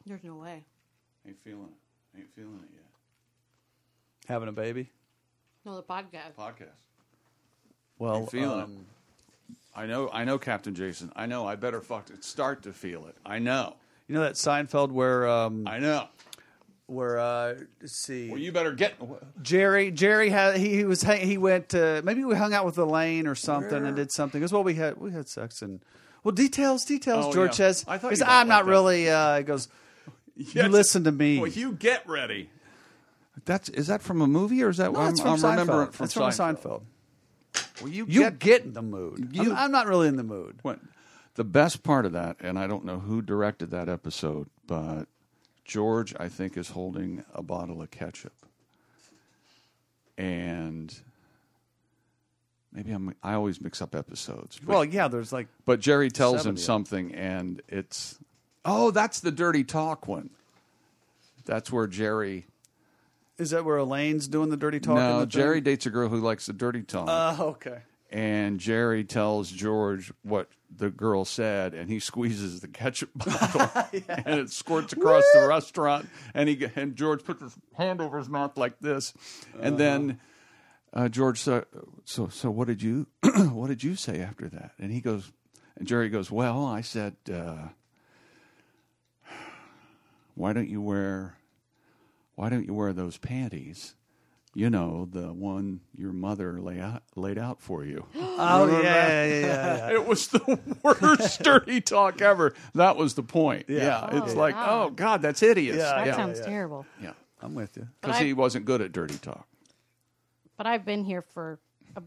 There's no way. Ain't feeling it yet. Having a baby? No, the podcast. Well, Ain't feeling it. I know, Captain Jason. I know. I better start to feel it. I know. You know that Seinfeld where I know. Let's see. Well, you better get. Jerry had he went to, maybe we hung out with Elaine or something and did something. Because we had sex and details. Oh, George yeah. says. I thought He you said, might I'm like not that. really. He goes. You listen to me. Well, you get ready. Is that from a movie or is that? No, I'm it's from remembering Seinfeld. from It's from Seinfeld. Well, You get in the mood. I'm not really in the mood. The best part of that, and I don't know who directed that episode, but George, I think, is holding a bottle of ketchup. And maybe I always mix up episodes. Well, yeah, there's like. But Jerry tells him 70. something, and it's, that's the dirty talk one. That's where Jerry. Is that where Elaine's doing the dirty talk? No, Jerry dates a girl who likes the dirty talk. Okay. And Jerry tells George what the girl said, and he squeezes the ketchup bottle, and it squirts across the restaurant. And George puts his hand over his mouth like this, and then George said, "So what did you what did you say after that?" And Jerry goes, "Well, I said, why don't you wear those panties?" You know, the one your mother laid out for you. Oh, yeah. It was the worst dirty talk ever. That was the point. Yeah. It's Oh, like, wow. oh, God, that's hideous. That Yeah. sounds terrible. Yeah. I'm with you. Because he wasn't good at dirty talk. But I've been here for,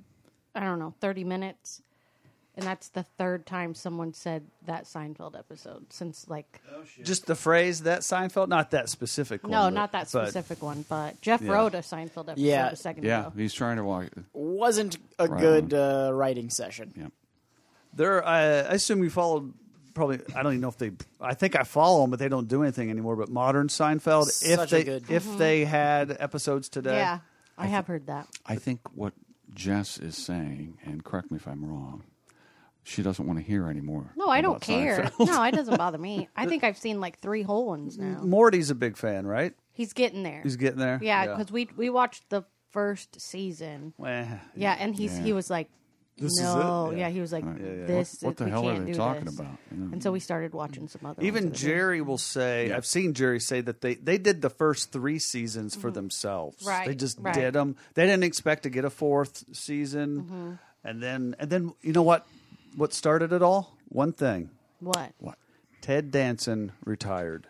30 minutes. And that's the third time someone said that Seinfeld episode since, Just the phrase, that Seinfeld? Not that specific one. no, but- not that but- specific one, but Jeff wrote a Seinfeld episode Yeah. a second Yeah, ago. he's trying to walk. Wasn't a Right good writing session. Yeah. I assume you followed, probably, I don't even know if I think I follow them, but they don't do anything anymore. But modern Seinfeld, if they had episodes today. Yeah, I have heard that. I think what Jess is saying, and correct me if I'm wrong, she doesn't want to hear anymore. No, I don't about care. Seinfeld. No, it doesn't bother me. I think I've seen 3 whole ones now. Morty's a big fan, right? He's getting there. He's getting there? Yeah, because we watched the first season. Well, Yeah, and he was like, This is no. it? Yeah, he was like, this. What the we hell can't are they do talking this. about? You know? And so we started watching some other Even ones. Jerry will say, I've seen Jerry say that they did the first 3 seasons for themselves. Right, They just right. did them. They didn't expect to get a 4th season. And then you know what started it all? One thing. What? Ted Danson retired.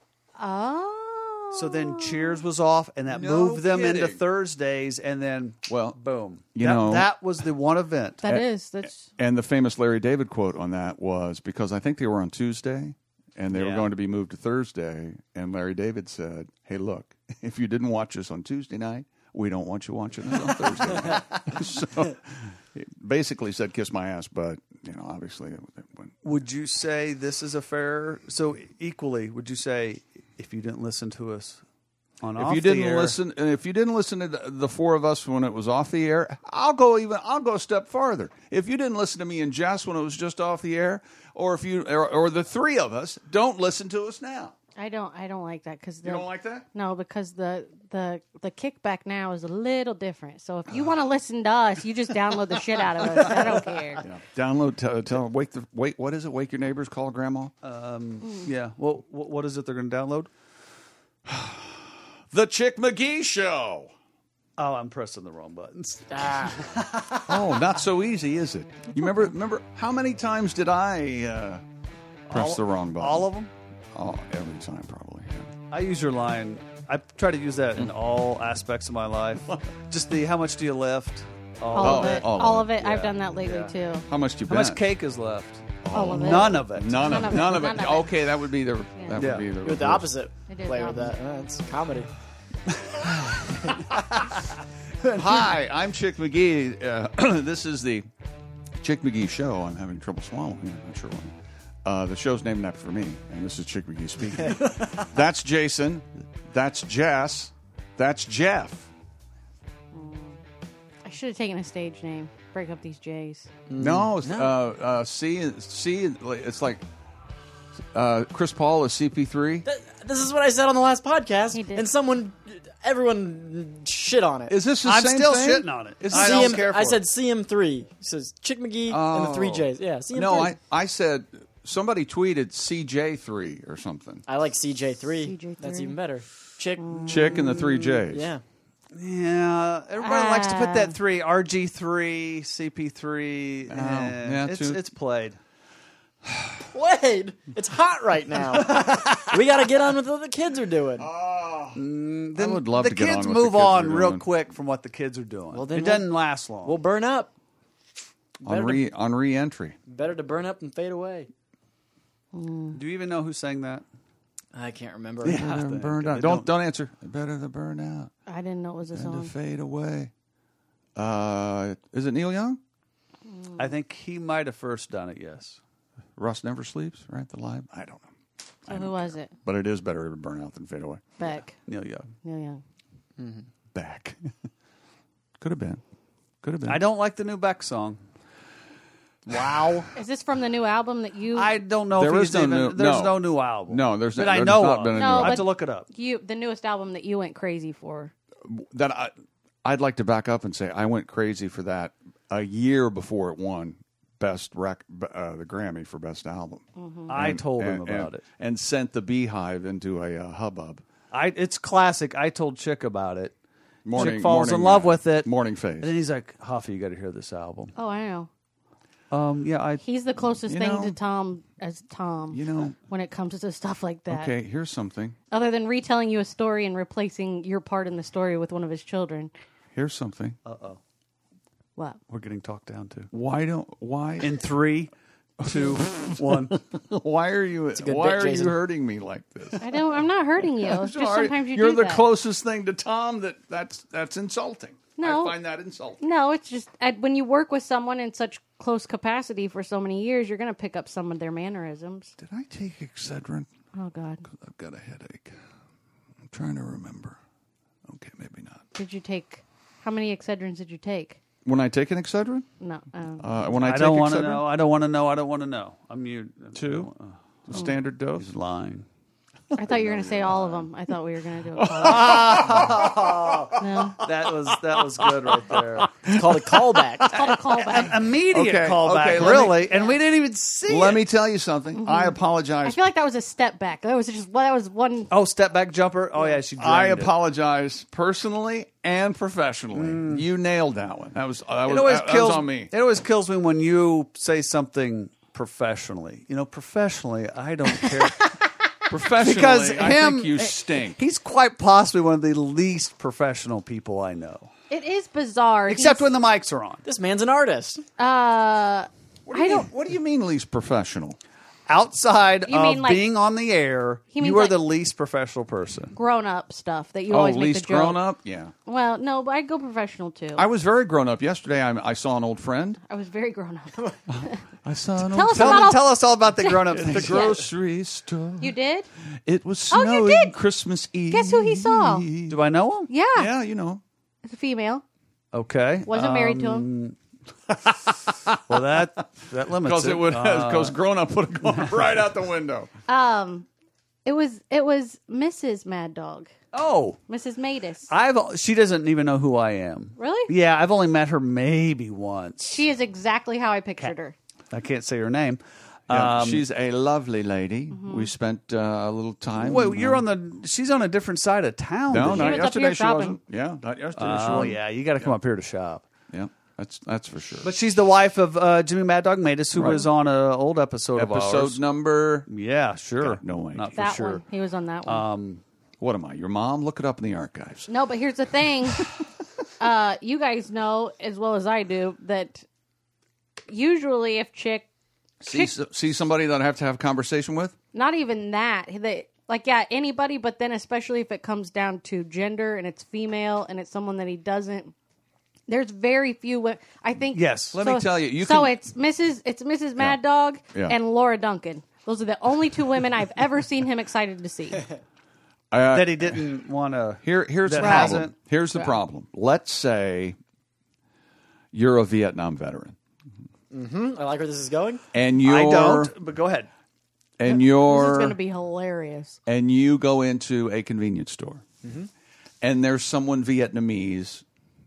Oh. So then Cheers was off, and that No moved them into kidding. Thursdays, and then boom. That was the one event. That's And the famous Larry David quote on that was, because I think they were on Tuesday, and they were going to be moved to Thursday, and Larry David said, "Hey, look, if you didn't watch us on Tuesday night, we don't want you watching us on Thursday night." So he basically said, "Kiss my ass," but obviously it went. Would you say this is a fair? So equally, would you say if you didn't listen to us on off If you the didn't air, listen to the 4 of us when it was off the air, I'll go a step farther. If you didn't listen to me and Jess when it was just off the air, or if you or the 3 of us, don't listen to us now. I don't like that because You don't like that? No, because the kickback now is a little different. So if you want to listen to us, you just download the shit out of us. I don't care. Yeah. Download. Tell. Wake. What is it? Wake your neighbors. Call grandma. yeah. Well, what is it they're going to download? The Chick McGee Show. Oh, I'm pressing the wrong buttons. Oh, not so easy, is it? You remember how many times did I press the wrong button? All of them. Oh, every time, probably. Yeah. I use your line. I try to use that in all aspects of my life. Just how much do you lift? All of it. I've Yeah. done that lately too. How much do you How bet? much cake is left? All of it. None of it. None of it. None of it. Okay, that would be the. That Yeah. would be the. Do it the opposite. I did Play the with that. It's comedy. Hi, I'm Chick McGee. This is the Chick McGee Show. I'm having trouble swallowing. I'm not sure why. The show's named after me, and this is Chick McGee speaking. That's Jason. That's Jess. That's Jeff. I should have taken a stage name. Break up these J's. No, C. It's like Chris Paul is CP3. This is what I said on the last podcast, He did. and everyone shit on it. Is this the I'm same still thing? shitting on it. Is I this- don't care for I it. said CM3. It says Chick McGee and the 3 J's. Yeah, CM3. No, I said somebody tweeted CJ3 or something. I like CJ3. CJ3. That's even better. Chick. Chick and the 3 J's. Yeah. Yeah, everybody likes to put that 3, RG3, CP3. yeah, it's played. Wade, it's hot right now. We got to get on with what the kids are doing. I would love the to get kids on with move the kids on are real doing. quick from what the kids are doing. Well, then it doesn't last long. We'll burn up. on re-entry. Better to burn up than fade away. Do you even know who sang that? I can't remember. Better to burn out. Don't answer. Better to burn out I didn't know it was a and song. to fade away. Is it Neil Young? I think he might have first done it, yes. Rust Never Sleeps, right? The live? I don't know. So who was it? But it is better to burn out than fade away. Beck. Neil Young. Neil Young. Back. Could have been. Could have been. I don't like the new Beck song. Wow. Is this from the new album that you? I don't know There if is he's no even, new- there's no. no new album. No, there's that no- I there's know not of. been a new No, I have but- to look it up. the newest album that you went crazy for. That I'd like to back up and say I went crazy for that a year before it won the Grammy for Best Album. I told him about it. And sent the Beehive into a hubbub. It's classic. I told Chick about it. Chick falls in Morning, love with it. Morning Phase. And then he's like, Huffy, you got to hear this album. Oh, I know. Yeah, He's the closest You thing know- to Tom as Tom. You know- when it comes to stuff like that. Okay, here's something. Other than retelling you a story and replacing your part in the story with one of his children. Here's something. What? we're getting talked down to. Why In 3, 2, 1. why are you good why bit, are Jason. you hurting me like this? I'm not hurting you. It's just sometimes you You're do the that. closest thing to Tom that's insulting. No. I find that insulting. No, it's just when you work with someone in such close capacity for so many years, you're going to pick up some of their mannerisms. Did I take Excedrin? Oh, God. I've got a headache. I'm trying to remember. Okay, maybe not. Did you take... How many Excedrins did you take? When I take an Excedrin? No. When I I take don't want to Excedrin? know. I don't want to know. I don't want to know. I'm mute. 2? The standard dose? He's lying. I thought you were going to say all of them. I thought we were going to do it. No. That was good right there. It's called a callback. It's called a callback. Immediate Okay, callback, okay, really. And we didn't even see Let it. me tell you something. I I apologize. feel like that was a step back. That was one... Oh, step back jumper. Oh, yeah, she I drained it. apologize personally and professionally. You nailed that one. That was It always that kills was on me. It always kills me when you say something professionally. Professionally, I don't care. Professionally, Because I think you stink. He's quite possibly one of the least professional people I know. It is bizarre. Except when the mics are on. This man's an artist. I don't... What do you mean least professional? Outside You mean of like- being on the air, He means you are like- the least professional person. grown-up stuff that you Oh, always make least the joke. grown up? Yeah. Well, no, but I'd go professional, too. I was very grown up yesterday. I saw an old friend. I was very grown-up. I saw an Tell old us friend about all... Tell us all about the grown-up at things. the grocery store. You did? It was Oh, snowing you did? Christmas Eve. Guess who he saw? Do I know him? Yeah. Yeah, you know. It's a female. Okay. Wasn't married to him. Well, that limits Because it. it would because grown up would have gone right out the window. It was Mrs. Mad Dog. Oh, Mrs. Matus. she doesn't even know who I am. Really? Yeah, I've only met her maybe once. She is exactly how I pictured her. I can't say her name. Yeah, she's a lovely lady. We spent a little time. Wait, she's on a different side of town. No, than not you. was up here yesterday. She shopping. wasn't. Yeah, not yesterday. she Oh, wasn't. yeah, you got to come up here to shop. Yeah, that's for sure. But she's the wife of Jimmy Mad Dog Matus, who Right. was on an old episode of Episode ours. number. Yeah, sure. Got no idea. Not for That sure. one. He was on that one. What am I? Your mom? Look it up in the archives. No, but here's the thing. You guys know as well as I do that usually if chick, See somebody that I have to have a conversation with? not even that, anybody, but then especially if it comes down to gender and it's female and it's someone that he doesn't. There's very few. I think. Yes. Let me tell you. It's Mrs. Mad Dog Yeah. and Laura Duncan. Those are the only two women I've ever seen him excited to see. That he didn't want to. Here's the that problem. hasn't. Here's the problem. Let's say you're a Vietnam veteran, I like where this is going. and you're I don't, but go ahead. and This is you're going to be hilarious. and you go into a convenience store, and there's someone Vietnamese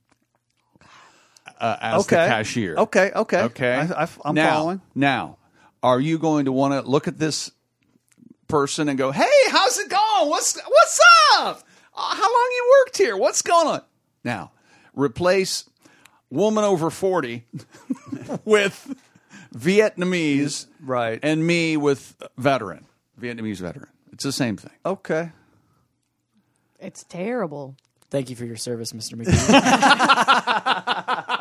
as the cashier. Okay. I'm now, following. Now, are you going to want to look at this person and go, "Hey, how's it going? What's up? How long you worked here? What's going on?" Now, replace woman over 40 with Vietnamese, Right. and me with Vietnamese veteran. It's the same thing. Okay. It's terrible. Thank you for your service, Mr. McGee.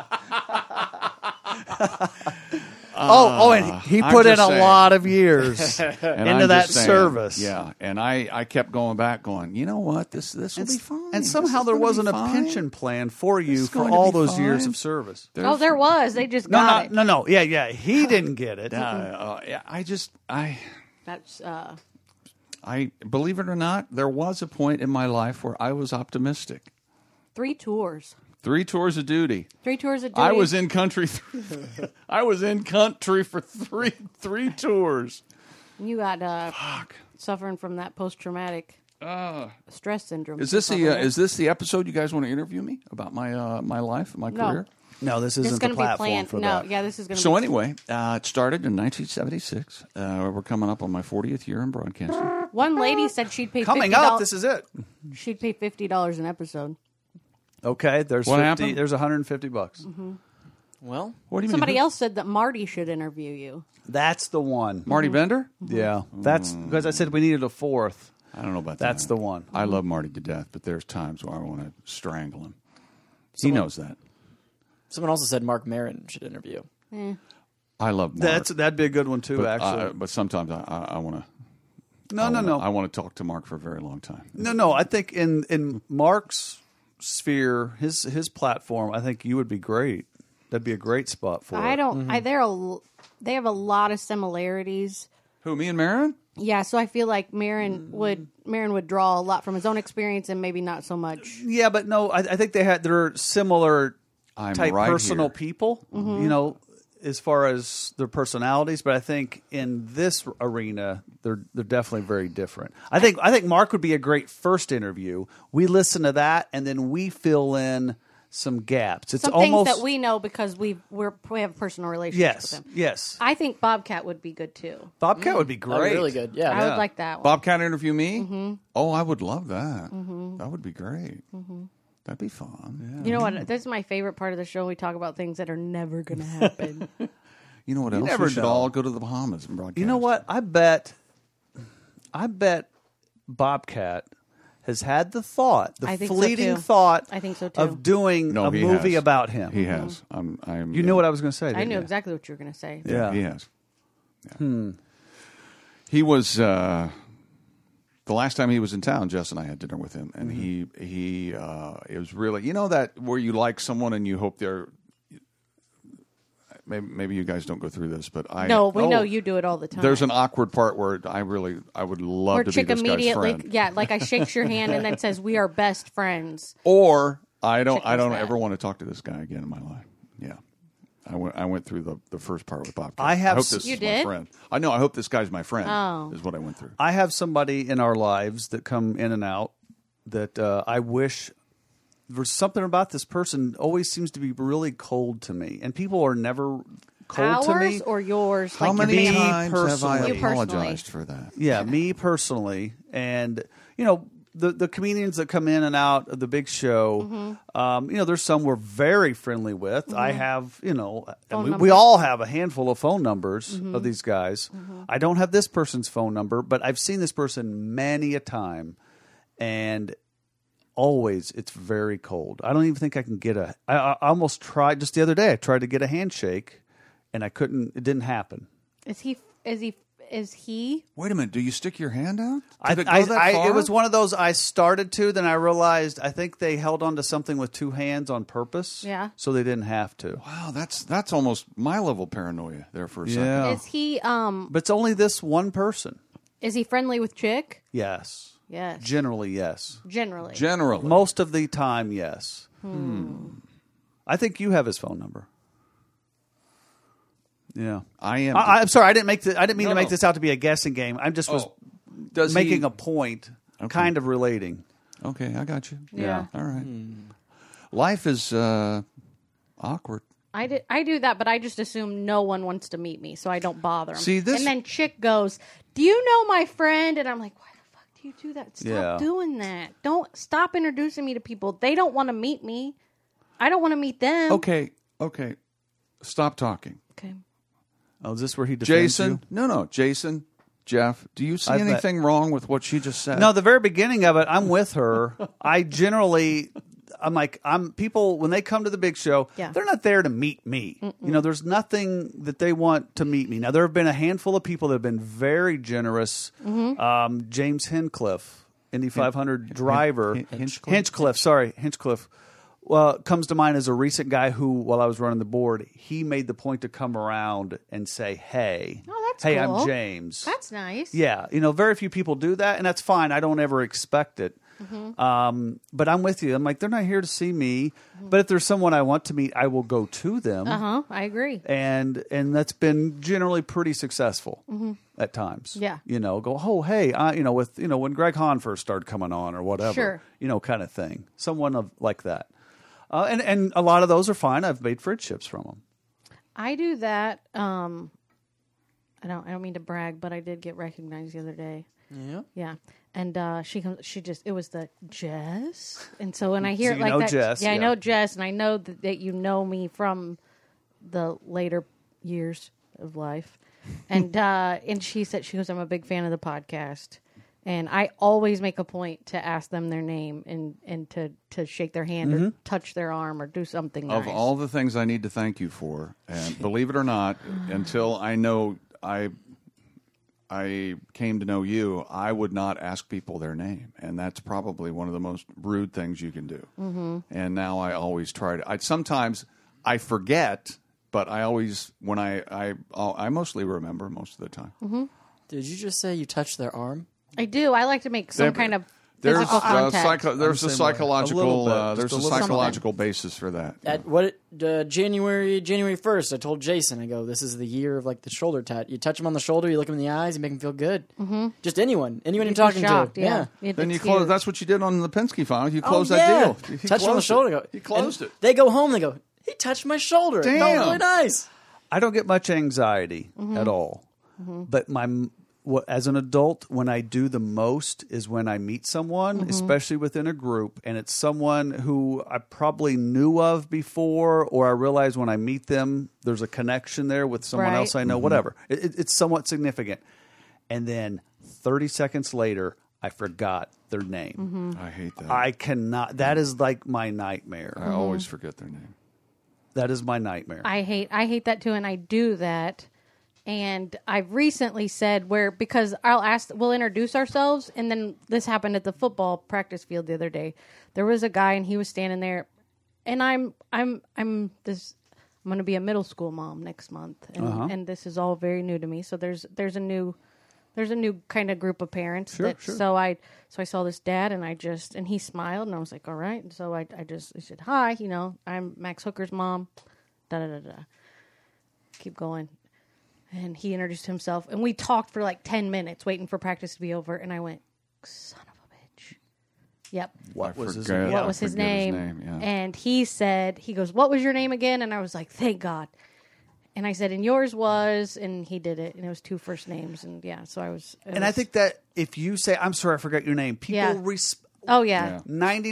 And he I'm put in just a saying. lot of years And into I'm that just saying, service. Yeah, and I kept going back, going, you know what, this will be fine. And somehow This there is gonna wasn't be a fine. pension plan for you is for going to all be those years fine. of service. Oh, there was. They just got it. No. Yeah. He didn't get it. Yeah, That's I believe it or not, there was a point in my life where I was optimistic. 3 tours. 3 tours of duty. 3 tours a day. I was in country. I was in country for three tours. You got suffering from that post-traumatic stress syndrome. Is this the episode you guys want to interview me about my life, my No. career? No, this This isn't is the going to be platform planned. for No, that. yeah, this is going to So be. anyway, it started in 1976. We're coming up on my 40th year in broadcasting. One lady said she'd pay Coming $50. up, this is it. She'd pay $50 an episode. Okay, there's What 50, happened? there's $150. Well, What do you Somebody mean? else said that Marty should interview you. That's the one. Marty Bender? Yeah, that's because I said we needed a fourth. I don't know about that. That's the one. I love Marty to death, but there's times where I want to strangle him. He knows that. someone also said Mark Maron should interview. I love Mark. That'd be a good one too. but, actually, but sometimes I want to. no. I want to talk to Mark for a very long time. No. I think in Mark's sphere, his platform, I think you would be great. That'd be a great spot for I it. don't. They have a lot of similarities. Who, me and Marin? Yeah, so I feel like Marin would draw a lot from his own experience and maybe not so much. Yeah, but no, I think they're similar I'm type right personal here. people. You know, as far as their personalities, but I think in this arena, they're definitely very different. I think Mark would be a great first interview. We listen to that, and then we fill in some gaps. It's Some almost things that we know because we have a personal relationship with him. yes. I think Bobcat would be good too. Bobcat would be great. Oh, really good. Yeah. I would like that one. Bobcat interview me? Oh, I would love that. That would be great. That'd be fun. You know what? This is my favorite part of the show. We talk about things that are never going to happen. You know what else? never We should know. all go to the Bahamas and broadcast. You know what? I bet Bobcat has had the thought, the I think so, fleeting too. thought I think so, too. of doing No, a he movie has. about him. He has. I'm, You knew what I was going to say, I didn't knew you? exactly what you were going to say. Yeah. He has. Yeah. He was the last time he was in town. Jess and I had dinner with him, and he it was really, you know, that where you like someone and you hope they're. Maybe you guys don't go through this, but I No, we know you do it all the time. There's an awkward part where I would love Where to be Chick this guy's immediately, friend. yeah, like I shakes your hand and then says, "We are best friends." Or I don't Chick does that. ever want to talk to this guy again in my life. Yeah. I went through the first part with Bob. I have hope s- this You is did? my friend. I know. I hope this guy's my friend. Oh. Is what I went through. I have somebody in our lives that come in and out that I wish there's something about this person always seems to be really cold to me, and people are never cold to me. Ours or yours? How like many me times have I personally. You personally. apologized for that? Yeah, me personally, and you know the comedians that come in and out of the big show. You know, there's some we're very friendly with. I have, you know, Phone we numbers. all have a handful of phone numbers of these guys. I don't have this person's phone number, but I've seen this person many a time, and always it's very cold. I don't even think I can get a. I almost tried just the other day. I tried to get a handshake, and I couldn't. It didn't happen. Is he? Wait a minute. Do you stick your hand out? I, Did it go that far? it was one of those I started to, then I realized I think they held on to something with two hands on purpose. Yeah. So they didn't have to. Wow, that's almost my level of paranoia there for a second. Yeah. Is he? But it's only this one person. Is he friendly with Chick? Yes. Yes. Generally, yes. Generally. Generally, Most of the time, yes. I think you have his phone number. Yeah. I am. I'm sorry. I didn't mean No, to make no. this out to be a guessing game. I just was Does making he- a point, kind of relating. Okay, I got you. Yeah. All right. Life is awkward. I do that, but I just assume no one wants to meet me, so I don't bother them. See, this- And then chick goes, "Do you know my friend?" And I'm like, "Why the fuck do you do that? Stop Yeah. doing that. Don't stop introducing me to people. They don't want to meet me. I don't want to meet them." Okay. Stop talking. Okay. Oh, is this where he defends Jason? you? No. Jason, Jeff, do you see I bet. anything wrong with what she just said? No, the very beginning of it, I'm with her. I'm like, people, when they come to the big show, Yeah. they're not there to meet me. You know, there's nothing that they want to meet me. Now, there have been a handful of people that have been very generous. James Hinchcliffe, Indy 500 driver. Hinchcliffe. Well, comes to mind as a recent guy who, while I was running the board, he made the point to come around and say, hey. Oh, that's hey, cool. I'm James. That's nice. Yeah, very few people do that, and that's fine. I don't ever expect it. But I'm with you. I'm like, they're not here to see me. But if there's someone I want to meet, I will go to them. I agree. And that's been generally pretty successful at times. Yeah. Go, oh, hey, when Greg Hahn first started coming on or whatever, Sure. Kind of thing. Someone like that. And a lot of those are fine. I've made friendships from them. I do that. I don't mean to brag, but I did get recognized the other day. Yeah. Yeah. And it was the Jess. And so when I hear So it you like know that, Jess, I yeah. know Jess, and I know that you know me from the later years of life. And and she goes, I'm a big fan of the podcast. And I always make a point to ask them their name and to shake their hand or touch their arm or do something Of nice. all the things I need to thank you for, and believe it or not, until I know I came to know you, I would not ask people their name, and that's probably one of the most rude things you can do. And now I always try to. Sometimes I forget, but I always when I mostly remember most of the time. Did you just say you touched their arm? I do. I like to make some kind of There's physical contact. there's a I'm the same way. psychological A little bit, there's just a a little psychological basis for that. At January 1st, I told Jason, I go, this is the year of like the shoulder tat. You touch him on the shoulder, you look him in the eyes, you make him feel good. Just anyone you're You'd be talking shocked, to. yeah. Then you It's close. huge. That's what you did on the Penske file. You Oh, closed yeah. that deal. He Touch him on the closed shoulder. it. He closed it. They go home, they go, he touched my shoulder. It felt Damn. really nice. I don't get much anxiety at all. But as an adult, when I do the most is when I meet someone, especially within a group, and it's someone who I probably knew of before, or I realize when I meet them, there's a connection there with someone Right. else I know, whatever. It's somewhat significant. And then 30 seconds later, I forgot their name. I hate that. I cannot. That is like my nightmare. I always forget their name. That is my nightmare. I hate that too, and I do that. And I've recently said because we'll introduce ourselves, and then this happened at the football practice field the other day. There was a guy, and he was standing there, and I'm going to be a middle school mom next month, and this is all very new to me. So there's a new kind of group of parents. Sure. So I saw this dad, and and he smiled, and I was like, all right. And so I said, hi, I'm Max Hooker's mom. Da da da da. Keep going. And he introduced himself, and we talked for like 10 minutes waiting for practice to be over, and I went, son of a bitch. Yep. What was his forget- name? What I was his forget name? yeah. And he goes, what was your name again? And I was like, thank God. And I said, and yours was, and he did it, and it was 2 first names, and yeah, so I was. And I think that if you say, I'm sorry, I forgot your name, people Yeah. Oh, yeah.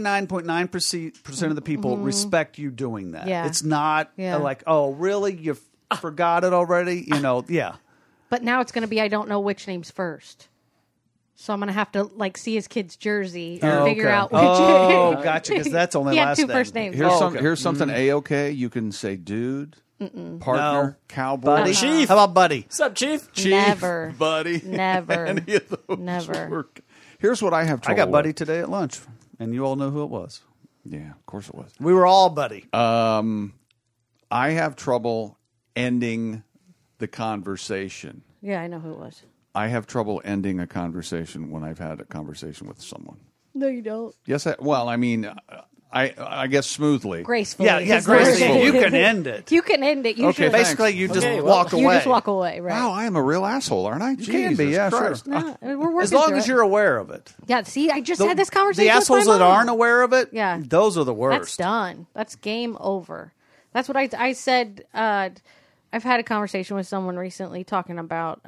99.9% of the people respect you doing that. Yeah. It's not Yeah. like, oh, really? You forgot it already? Yeah. But now it's going to be, I don't know which name's first. So I'm going to have to see his kid's jersey and figure Okay. out which. Oh, gotcha, because that's only He had last 2 name. first names. Here's something A-okay. You can say dude, partner, No. cowboy, Buddy. Chief. How about Buddy? What's up, Chief? chief, Never. buddy. Never. Any of those Never. work. Here's what I have I trouble got Buddy with. today at lunch, and you all know who it was. Yeah, of course it was. We were all Buddy. I have trouble ending the conversation. Yeah, I know who it was. I have trouble ending a conversation when I've had a conversation with someone. No, you don't. Yes, I guess smoothly. gracefully. Yeah, is the gracefully. word. You can end it. You can end it. You Okay, should. thanks. Basically, you just Okay, well, walk away. You just walk away, right? Wow, I am a real asshole, aren't I? You can be, Jesus yeah, Christ. sure. No, we're working As long through as it. you're aware of it. Yeah, see, I just had this conversation The with my assholes that mom. aren't aware of it, Yeah. those are the That's worst. done. That's game over. That's what I said. I've had a conversation with someone recently talking about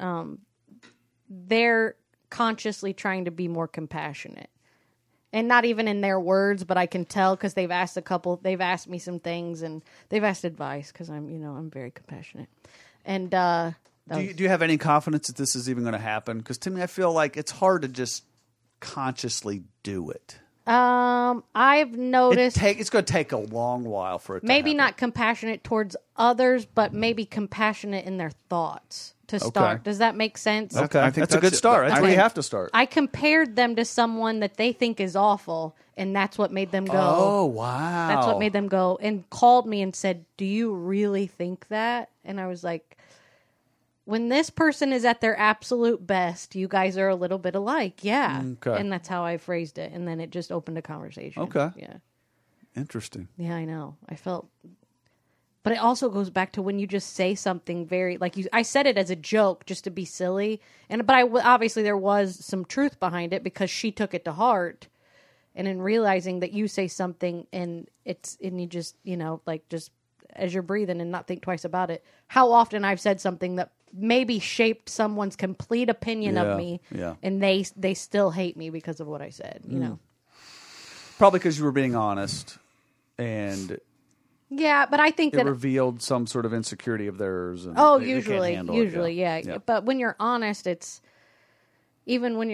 they're consciously trying to be more compassionate. And not even in their words, but I can tell because they've asked me some things and they've asked advice because I'm very compassionate. And Do you have any confidence that this is even going to happen? Because to me, I feel like it's hard to just consciously do it. I've noticed It's going to take a long while for it to maybe happen. not compassionate towards others, but maybe compassionate in their thoughts to start. Okay. Does that make sense? Okay, I think that's a good that's it. start. That's I where you think- have to start. I compared them to someone that they think is awful, and that's what made them go. Oh, wow. That's what made them go and called me and said, "Do you really think that?" And I was like, when this person is at their absolute best, you guys are a little bit alike. Yeah. Okay. And that's how I phrased it. And then it just opened a conversation. Okay. Yeah. Interesting. Yeah, I know. I felt, but it also goes back to when you just say something very I said it as a joke just to be silly, but obviously there was some truth behind it because she took it to heart, and in realizing that you say something and you just just as you're breathing and not think twice about it. How often I've said something that maybe shaped someone's complete opinion of me, and they still hate me because of what I said. You know. Probably because you were being honest, and Yeah, but I think it that revealed some sort of insecurity of theirs. And Oh, they can't usually, handle it, yeah. But when you're honest, it's even when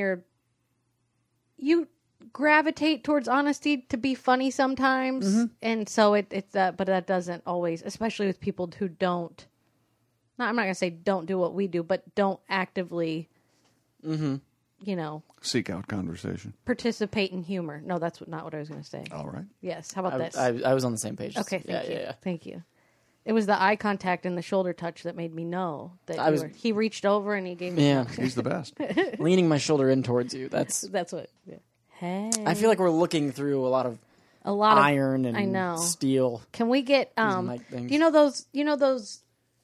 you gravitate towards honesty to be funny sometimes, and so it's but that doesn't always, especially with people who don't. I'm not gonna say don't do what we do, but don't actively, Seek out conversation. participate in humor. No, that's not what I was gonna say. All right. Yes, how about this? I was on the same page. Okay, thank you. Yeah. Thank you. It was the eye contact and the shoulder touch that made me know that he reached over and he gave me. Yeah. He's the best. Leaning my shoulder in towards you. That's what. Yeah. Hey, I feel like we're looking through a lot of iron and I know. steel. Can we get mic things. you know those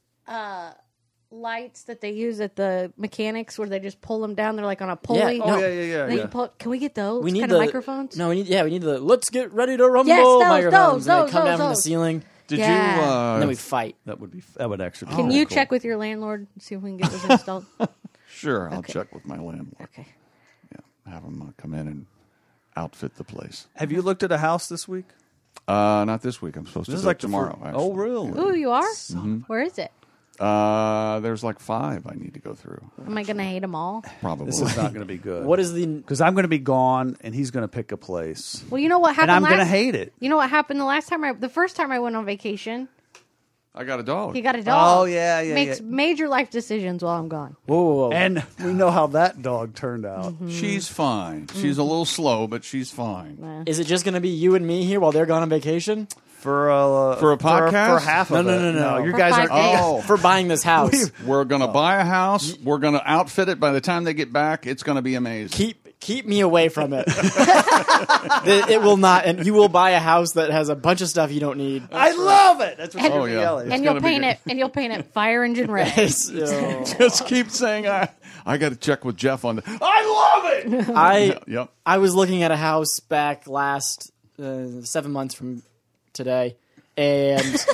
lights that they use at the mechanics where they just pull them down? They're like on a pulley. Oh, yeah. Then you pull, can we get those We need kind the of microphones? No, we need the let's get ready to rumble Yes, those, microphones. And those, they come down from the those. ceiling Did Yeah. you? and then we fight. That would actually. Can be you cool. check with your landlord and see if we can get those installed? Sure, I'll Okay. check with my landlord. Okay. Yeah, have him come in and outfit the place. Have you looked at a house this week? Not this week. I'm supposed to This is do like it tomorrow. the Actually. Oh, really? Ooh, you are? Where is it? There's like 5 I need to go through. Am I going to hate them all? Probably. This is not going to be good. What is the Because I'm going to be gone, and he's going to pick a place, Well, you know what and happened I'm last going to hate it. You know what happened the first time I went on vacation? I got a dog. He got a dog. Oh, yeah. Makes major life decisions while I'm gone. whoa. And we know how that dog turned out. She's fine. She's a little slow, but she's fine. Is it just going to be you and me here while they're gone on vacation? For a podcast? for half of No, it. no, no, no. You For guys 5 aren't. days. Oh, For buying this house. we're gonna buy a house. We're gonna outfit it. By the time they get back, it's gonna be amazing. Keep me away from it. It will not, and you will buy a house that has a bunch of stuff you don't need. I love it. That's what And- you're Oh, yeah. yelling. And gonna you'll be paint good. it. And you'll paint it fire engine red. Just keep saying I got to check with Jeff on the. I love it. Yep. I was looking at a house back last 7 months from today, and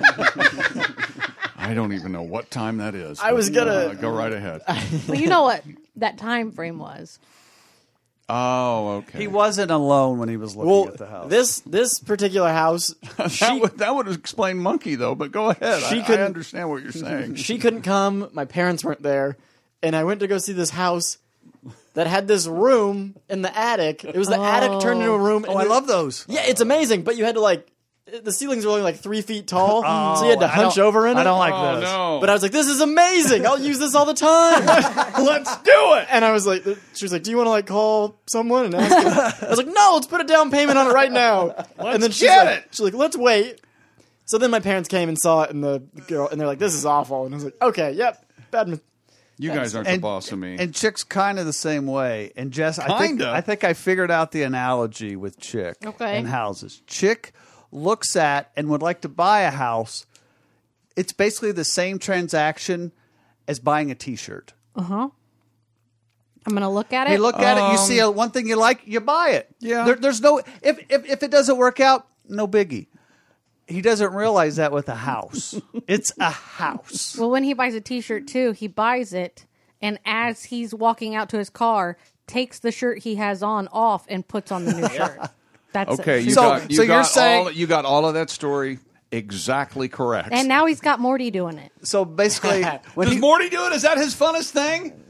I don't even know what time that is. I was but, gonna- go right ahead. Well, you know what that time frame was. Oh, okay. He wasn't alone when he was looking at the house. this particular house, that would explain Monkey though. But go ahead. She I couldn't- understand what you're saying. she couldn't come. My parents weren't there, and I went to go see this house that had this room in the attic. It was the attic turned into a room. Oh, I love those. Yeah, it's amazing, but you had to the ceilings were only like 3 feet tall, so you had to I hunch don't- over in it. I don't like Oh those. no! But I was like, this is amazing. I'll use this all the time. Let's do it. And I was like, she was like, do you want to call someone and ask him? I was like, no, let's put a down payment on it right now. And then she's like, let's wait. So then my parents came and saw it, and the girl, and they're like, this is awful. And I was like, okay, yep, bad You guys aren't the boss of me. And Chick's kind of the same way. And Jess, I think I figured out the analogy with Chick and houses. Chick looks at and would like to buy a house. It's basically the same transaction as buying a T-shirt. I'm going to look at it. You look at it, you see one thing you like, you buy it. Yeah. There's no if it doesn't work out, no biggie. He doesn't realize that with a house. It's a house. Well, when he buys a T-shirt too, he buys it, and as he's walking out to his car, takes the shirt he has on off and puts on the new shirt. That's okay. it. You're saying you got all of that story exactly correct. And now he's got Morty doing it. So basically, Does Morty do it? Is that his funnest thing?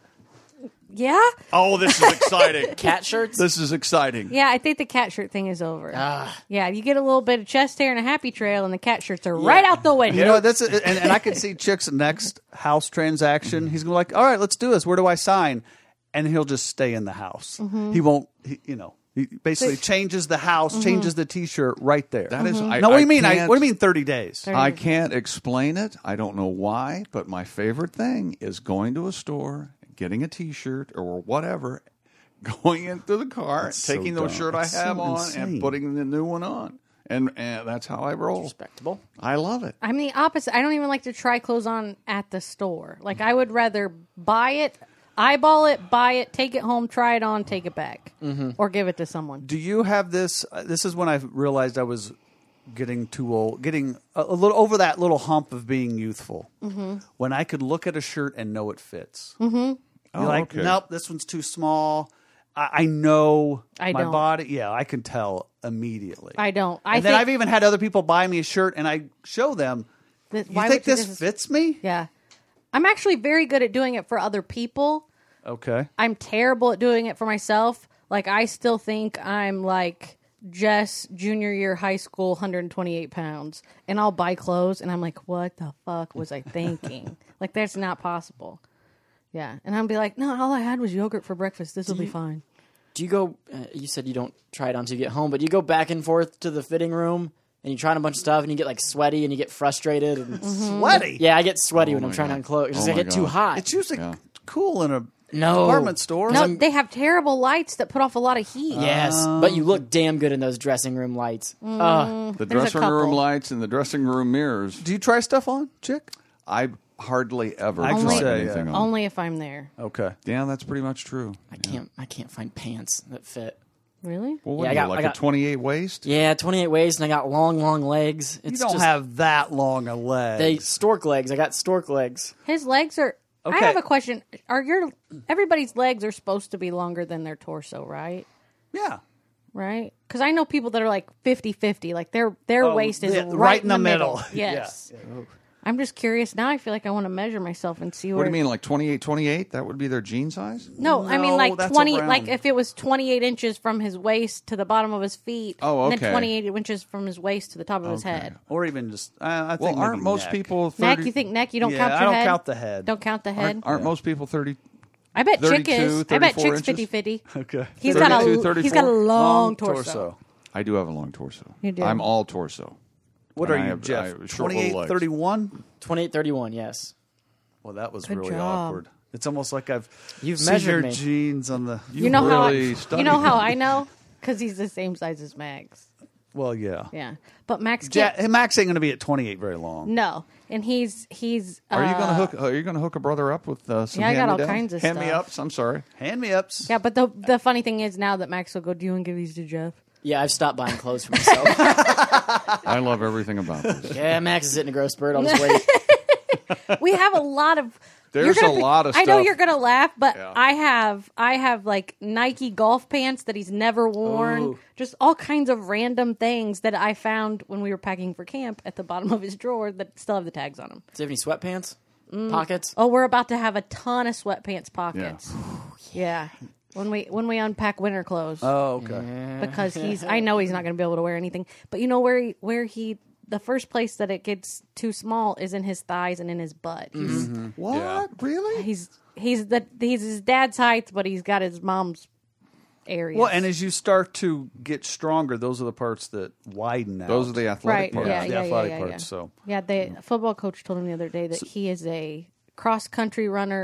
Yeah? Oh, this is exciting. Cat shirts? This is exciting. Yeah, I think the cat shirt thing is over. Yeah, you get a little bit of chest hair and a happy trail, and the cat shirts are right out the window. You know, and I can see Chick's next house transaction. He's going to be like, all right, let's do this. Where do I sign? And he'll just stay in the house. He won't, he basically changes the house, changes the T-shirt right there. That is. What do you mean? What do you mean 30 days? I can't explain it. I don't know why, but my favorite thing is going to a store, getting a T-shirt or whatever, going into the car, taking the shirt I have on, and putting the new one on. And that's how I roll. Respectable. I love it. I'm the opposite. I don't even like to try clothes on at the store. Like, I would rather buy it, eyeball it, buy it, take it home, try it on, take it back, or give it to someone. Do you have this? This is when I realized I was getting too old, getting a little over that little hump of being youthful. When I could look at a shirt and know it fits. You're like, nope, this one's too small. I know my body. Yeah, I can tell immediately. I don't. Then I've even had other people buy me a shirt, and I show them. You think this fits me? Yeah. I'm actually very good at doing it for other people. Okay. I'm terrible at doing it for myself. Like, I still think I'm like Jess, junior year high school, 128 pounds. And I'll buy clothes, and I'm like, what the fuck was I thinking? Like, that's not possible. Yeah. And I'll be like, no, all I had was yogurt for breakfast. This will be fine. Do you go, you said you don't try it on until you get home, but you go back and forth to the fitting room and you try on a bunch of stuff and you get like sweaty and you get frustrated. And Sweaty? Yeah, I get sweaty when I'm trying on clothes. Because I get too hot. It's usually cool in a department store. No, they have terrible lights that put off a lot of heat. Yes, but you look damn good in those dressing room lights. The dressing room lights and the dressing room mirrors. Do you try stuff on, Chick? I hardly ever I can try say, anything on. Only if I'm there. Okay. Yeah, that's pretty much true. I can't find pants that fit. Really? Well, what Yeah, are you, a 28 waist? Yeah, 28 waist, and I got long legs. It's You don't just, have that long a leg. they stork legs. I got stork legs. His legs are... I Okay. have a question. Everybody's legs are supposed to be longer than their torso, right? Yeah. Right? Because I know people that are like 50-50. Like, their waist is yeah, right in the middle. middle. Yes. Yeah. I'm just curious. Now I feel like I want to measure myself and see where... What do you mean, like 28? That would be their jean size? No, I mean No, like that's 20. around. Like if it was 28 inches from his waist to the bottom of his feet. Oh, And okay. then 28 inches from his waist to the top of his head. Or even just, I think Well, aren't maybe most neck. people 30? Neck? You think neck? You don't Yeah, count your I don't head? count the head. Don't count the head? Aren't most people 30? I bet Chick 32, is. I bet 34 Chick's inches? 50-50. Okay. He's got 32, he's got a 34? long torso. I do have a long torso. You do. I'm all torso. What And are I you, have- I Jeff? have short little 28, legs. 31? 28-31, yes. Well, that was Good really job. awkward. It's almost like You've seen measured your me. jeans on the. You know really how studied you know how him. I know? Because he's the same size as Max. Well, yeah. Yeah, but Max can't. Max ain't going to be at 28 very long. No, and he's. Are you going to hook a brother up with some Yeah, I got all hand-me-downs? kinds of Hand me stuff. ups. I'm sorry. Hand me ups. Yeah, but the funny thing is now that Max will go, do you want to give these to Jeff? Yeah, I've stopped buying clothes for myself. I love everything about this. Yeah, Max is hitting a growth spurt. I'll just wait. We have a lot of. There's you're gonna a lot of I know stuff. you're gonna laugh, but Yeah. I have like Nike golf pants that he's never worn. Ooh. Just all kinds of random things that I found when we were packing for camp at the bottom of his drawer that still have the tags on them. Do you have any sweatpants? Pockets? Oh, we're about to have a ton of sweatpants pockets. Yeah. When we unpack winter clothes. Oh, okay. Because I know he's not going to be able to wear anything. But you know where he the first place that it gets too small is in his thighs and in his butt. What? Yeah. Really? He's his dad's height, but he's got his mom's area. Well, and as you start to get stronger, those are the parts that widen out. Those are the athletic right, parts. yeah, the yeah, athletic yeah, parts. yeah. So Yeah, the football coach told him the other day that he is a cross country runner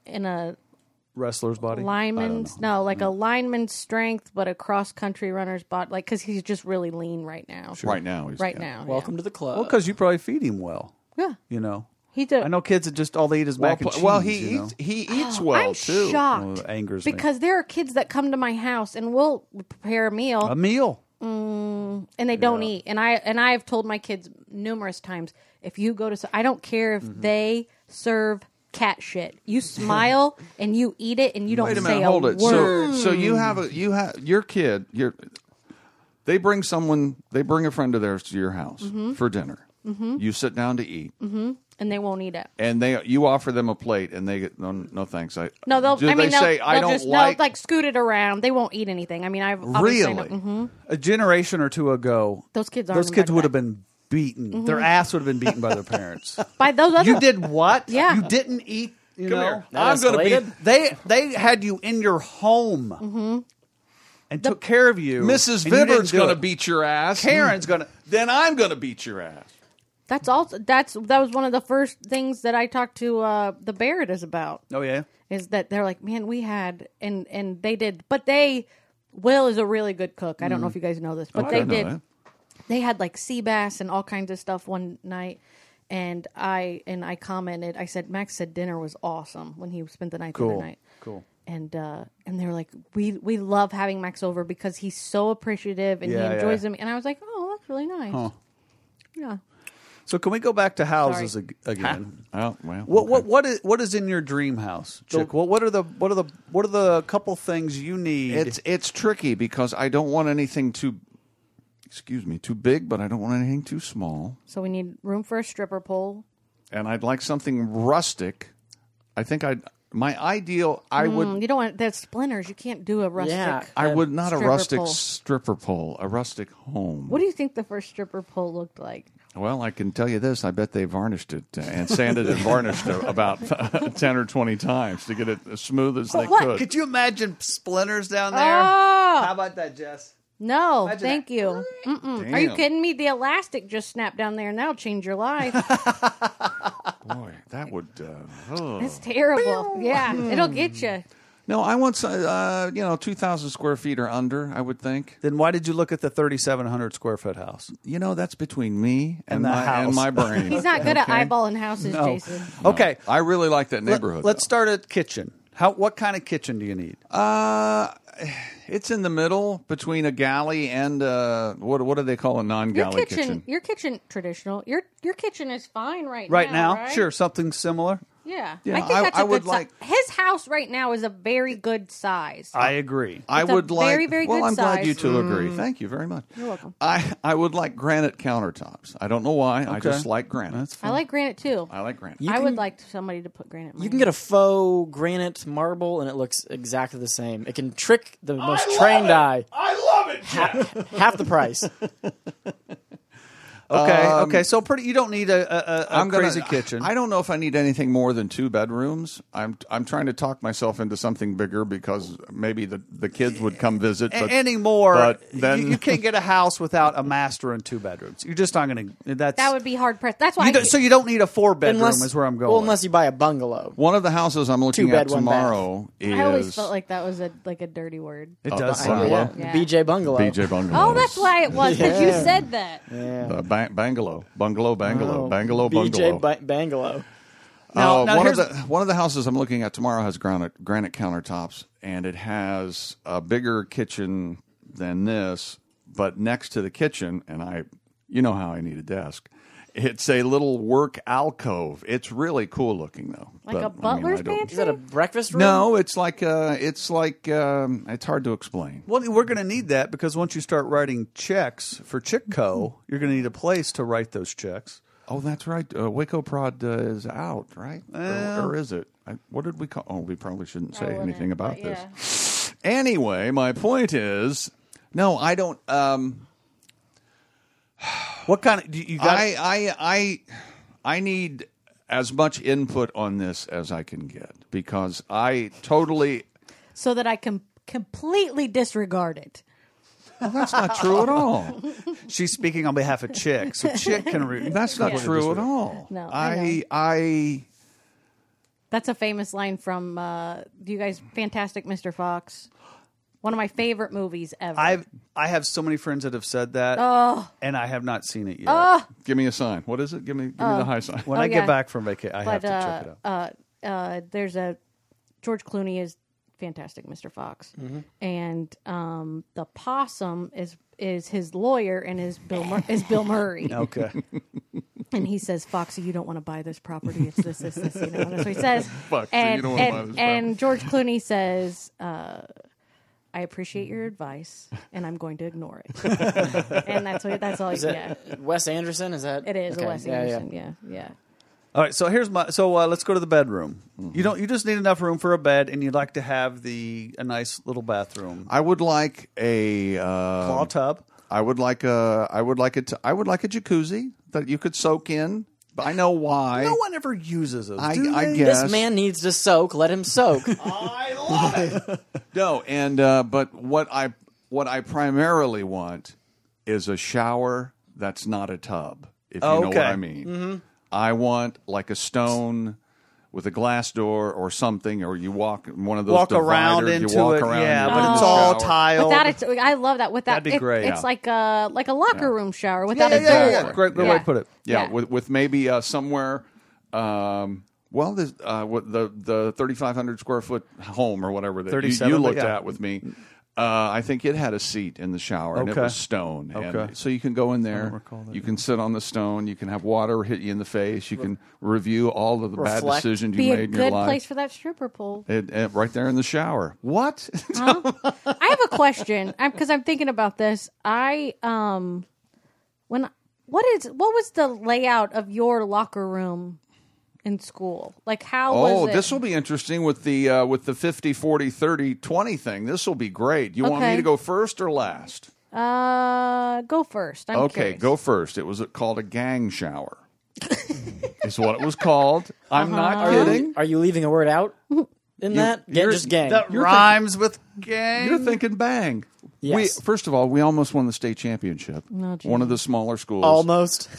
Wrestler's body. lineman's a lineman's strength, but a cross country runner's body. Like because he's just really lean right now. Right now, he's, Now, Welcome to the club. Well, because you probably feed him well. Yeah, You know. he did. I know kids that just all they eat is mac and cheese. well, you know? he eats well I'm too. shocked Well, it angers me. because there are kids that come to my house and we'll prepare a meal A meal. and they don't eat. And I've told my kids numerous times, if you go to, I don't care if they serve cat shit. You smile and you eat it and you don't Wait a say minute, hold a it. word. So you have your kid. They bring a friend of theirs to your house for dinner. You sit down to eat, And they won't eat it. and you offer them a plate, and they get no thanks. No, they'll. Do I mean, they say I don't they'll like scoot it around. They won't eat anything. I mean, I'll be saying, Really? A generation or two ago, Those kids those aren't kids invited would have back. been beaten. Their ass would have been beaten by their parents. by those other. You did what? Yeah. You didn't eat. You Come know. here. That I'm going to escalated? be. They had you in your home and took care of you. Mrs. and you didn't Vibbert's do going to it. beat your ass. Karen's going to. Then I'm going to beat your ass. That was one of the first things that I talked to the Barrettas about. Oh yeah. Is that they're like, man, we had and they did, but Will is a really good cook. I don't know if you guys know this, but I they didn't know did. that. They had like sea bass and all kinds of stuff one night, and I commented. I said Max said dinner was awesome when he spent the night the other night. Cool. And they were like, we love having Max over because he's so appreciative and Yeah, he enjoys yeah. them. And I was like, oh, that's really nice. Huh. Yeah. So can we go back to houses again? Oh well. What is in your dream house, Chick? What are the couple things you need? It's tricky because I don't want anything too big, but I don't want anything too small. So we need room for a stripper pole. And I'd like something rustic. I think my ideal, I would. You don't want there's splinters. You can't do a rustic. Yeah. I would not a Stripper rustic pole. stripper pole, a rustic home. What do you think the first stripper pole looked like? Well, I can tell you this. I bet they varnished it and sanded and varnished it about 10 or 20 times to get it as smooth as they could. Could you imagine splinters down there? Oh! How about that, Jess? No, Imagine thank that. you. Mm-mm. Are you kidding me? The elastic just snapped down there, and that'll change your life. Boy, that would. It's terrible. Yeah, it'll get you. No, I want 2,000 square feet or under. I would think. Then why did you look at the 3,700 square foot house? That's between me and the my house. and my brain. He's not good at Okay? eyeballing houses, Jason. Okay, I really like that neighborhood. let's start at kitchen. What kind of kitchen do you need? It's in the middle between a galley and what do they call a non-galley kitchen? Your kitchen traditional. Your kitchen is fine right Right now, right? sure, something similar. Yeah, Yeah, I think that's a I good would size. like- His house right now is a very good size. I agree. I It's a would like. very, very well, good I'm glad you size. two agree. Thank you very much. You're welcome. I would like granite countertops. I don't know why. I Okay. just like granite. That's I fine. like granite too. I like granite. You I can- would like somebody to put granite. in You my can get a faux granite marble, and it looks exactly the same. It can trick the most trained eye. I love it, Jeff. Half the price. Okay. So you don't need a crazy kitchen. I don't know if I need anything more than 2 bedrooms. I'm trying to talk myself into something bigger because maybe the kids would come visit. But anymore. but then- you can't get a house without a master and 2 bedrooms. You're just not going to. That would be hard pressed. That's why. So you don't need a 4-bedroom. Is where I'm going. Well, unless you buy a bungalow. one of the houses I'm looking at 2 bed, 1 bath. tomorrow I always is felt like that was a dirty word. it does. bungalow. sound. Yeah. BJ bungalow. BJ Bungalow. Oh, that's why it was because you Yeah. said that. Yeah. Bungalow, bungalow, Oh, bungalow. BJ Bungalow. Now One of the houses I'm looking at tomorrow has granite countertops, and it has a bigger kitchen than this. But next to the kitchen, and you know how I need a desk. It's a little work alcove. It's really cool looking, though. Like But, a butler's I don't- pantry? Is that a breakfast room? No, it's like it's hard to explain. Well, we're going to need that because once you start writing checks for Chickco, you're going to need a place to write those checks. Oh, that's right. Waco Prod is out, right? Or is it? What did we call? Oh, we probably shouldn't say wouldn't, anything about but this. Anyway, my point is, no, I don't. What kind of you got? I need as much input on this as I can get because I totally. So that I can completely disregard it. Well, that's not true at all. She's speaking on behalf of Chick, so Chick can. That's not Yeah. true at all. No, I That's a famous line from do you guys Fantastic Mr. Fox? One of my favorite movies ever. I have so many friends that have said that, and I have not seen it yet. Give me a sign. What is it? Give me the high sign. When I get back from vacation, I have to check it out. There's a George Clooney is Fantastic Mr. Fox, and the possum is his lawyer and is Bill Murray. Okay. And he says, Foxy, you don't want to buy this property. It's this, you know. And that's what he says. Foxy, and, you don't want to buy this property. And George Clooney says, I appreciate your advice, and I'm going to ignore it. And that's all. Is it Wes Anderson? Is that It is okay. Wes Anderson. Yeah. All right, so here's my. So let's go to the bedroom. You just need enough room for a bed, and you'd like to have a nice little bathroom. I would like a Claw tub. I would like a jacuzzi that you could soak in. But I know why. No one ever uses those. I they? guess This man needs to soak. Let him soak. I love it. No, and but what I primarily want is a shower that's not a tub. If you know what I mean. Mm-hmm. I want like a stone with a glass door or something, or you walk one of those around dividers, into you walk it. around Yeah, into but the it's all shower. tiled. I love that. With that, That'd be great. It's like a locker room shower without Yeah, a yeah. door. Great way to put it. Yeah, with maybe somewhere. Well, there's, with the 3,500 square foot home or whatever that 37, you looked yeah. at with me. I think it had a seat in the shower, and it Okay. was stone. Okay. And so you can go in there. recall that. You can sit on the stone. You can have water hit you in the face. You can review all of the bad Reflect. decisions you Be a made in your good life. place for that stripper pole. Right there in the shower. What? I have a question because I'm thinking about this. What was the layout of your locker room in school? Like how was it? This will be interesting with the 50, 40, 30, 20 thing. This will be great. You want me Okay. to go first or last? Go first. I'm Okay, curious. go first. It was called a gang shower. Is what it was called. I'm not kidding. Are you leaving a word out in that? you're- Just gang. That rhymes with gang. You're thinking bang. Yes. First of all, we almost won the state championship. Oh, gee. One of the smaller schools. Almost.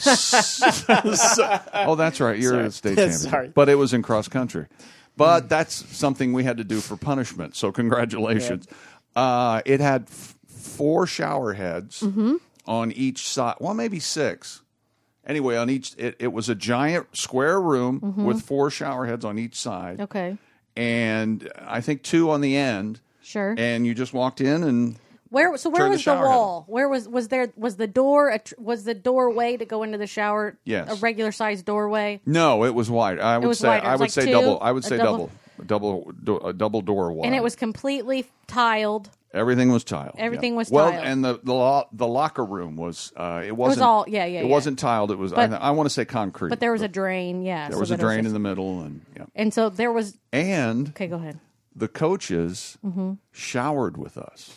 Oh, that's right. You're a state champion. Sorry. But it was in cross country. But that's something we had to do for punishment. So congratulations. It had 4 shower heads on each side. Well, maybe 6. Anyway, on each, it was a giant square room with 4 shower heads on each side. Okay. And I think 2 on the end. Sure. And you just walked in and Where Turn was the the shower wall? Where was the door? Was the doorway to go into the shower? Yes. A regular sized doorway. no, it was wide. I would was say wider. It I was would like say 2, double. I would a say double- a double door wide. And it was completely tiled. Everything was tiled. Everything was well, tiled. and the locker room was it wasn't all- yeah, It yeah. wasn't tiled. It was But- I want to say concrete. But there was a drain, yeah. there was a drain in the middle, and And so there was. and Okay, go ahead. the coaches showered with us.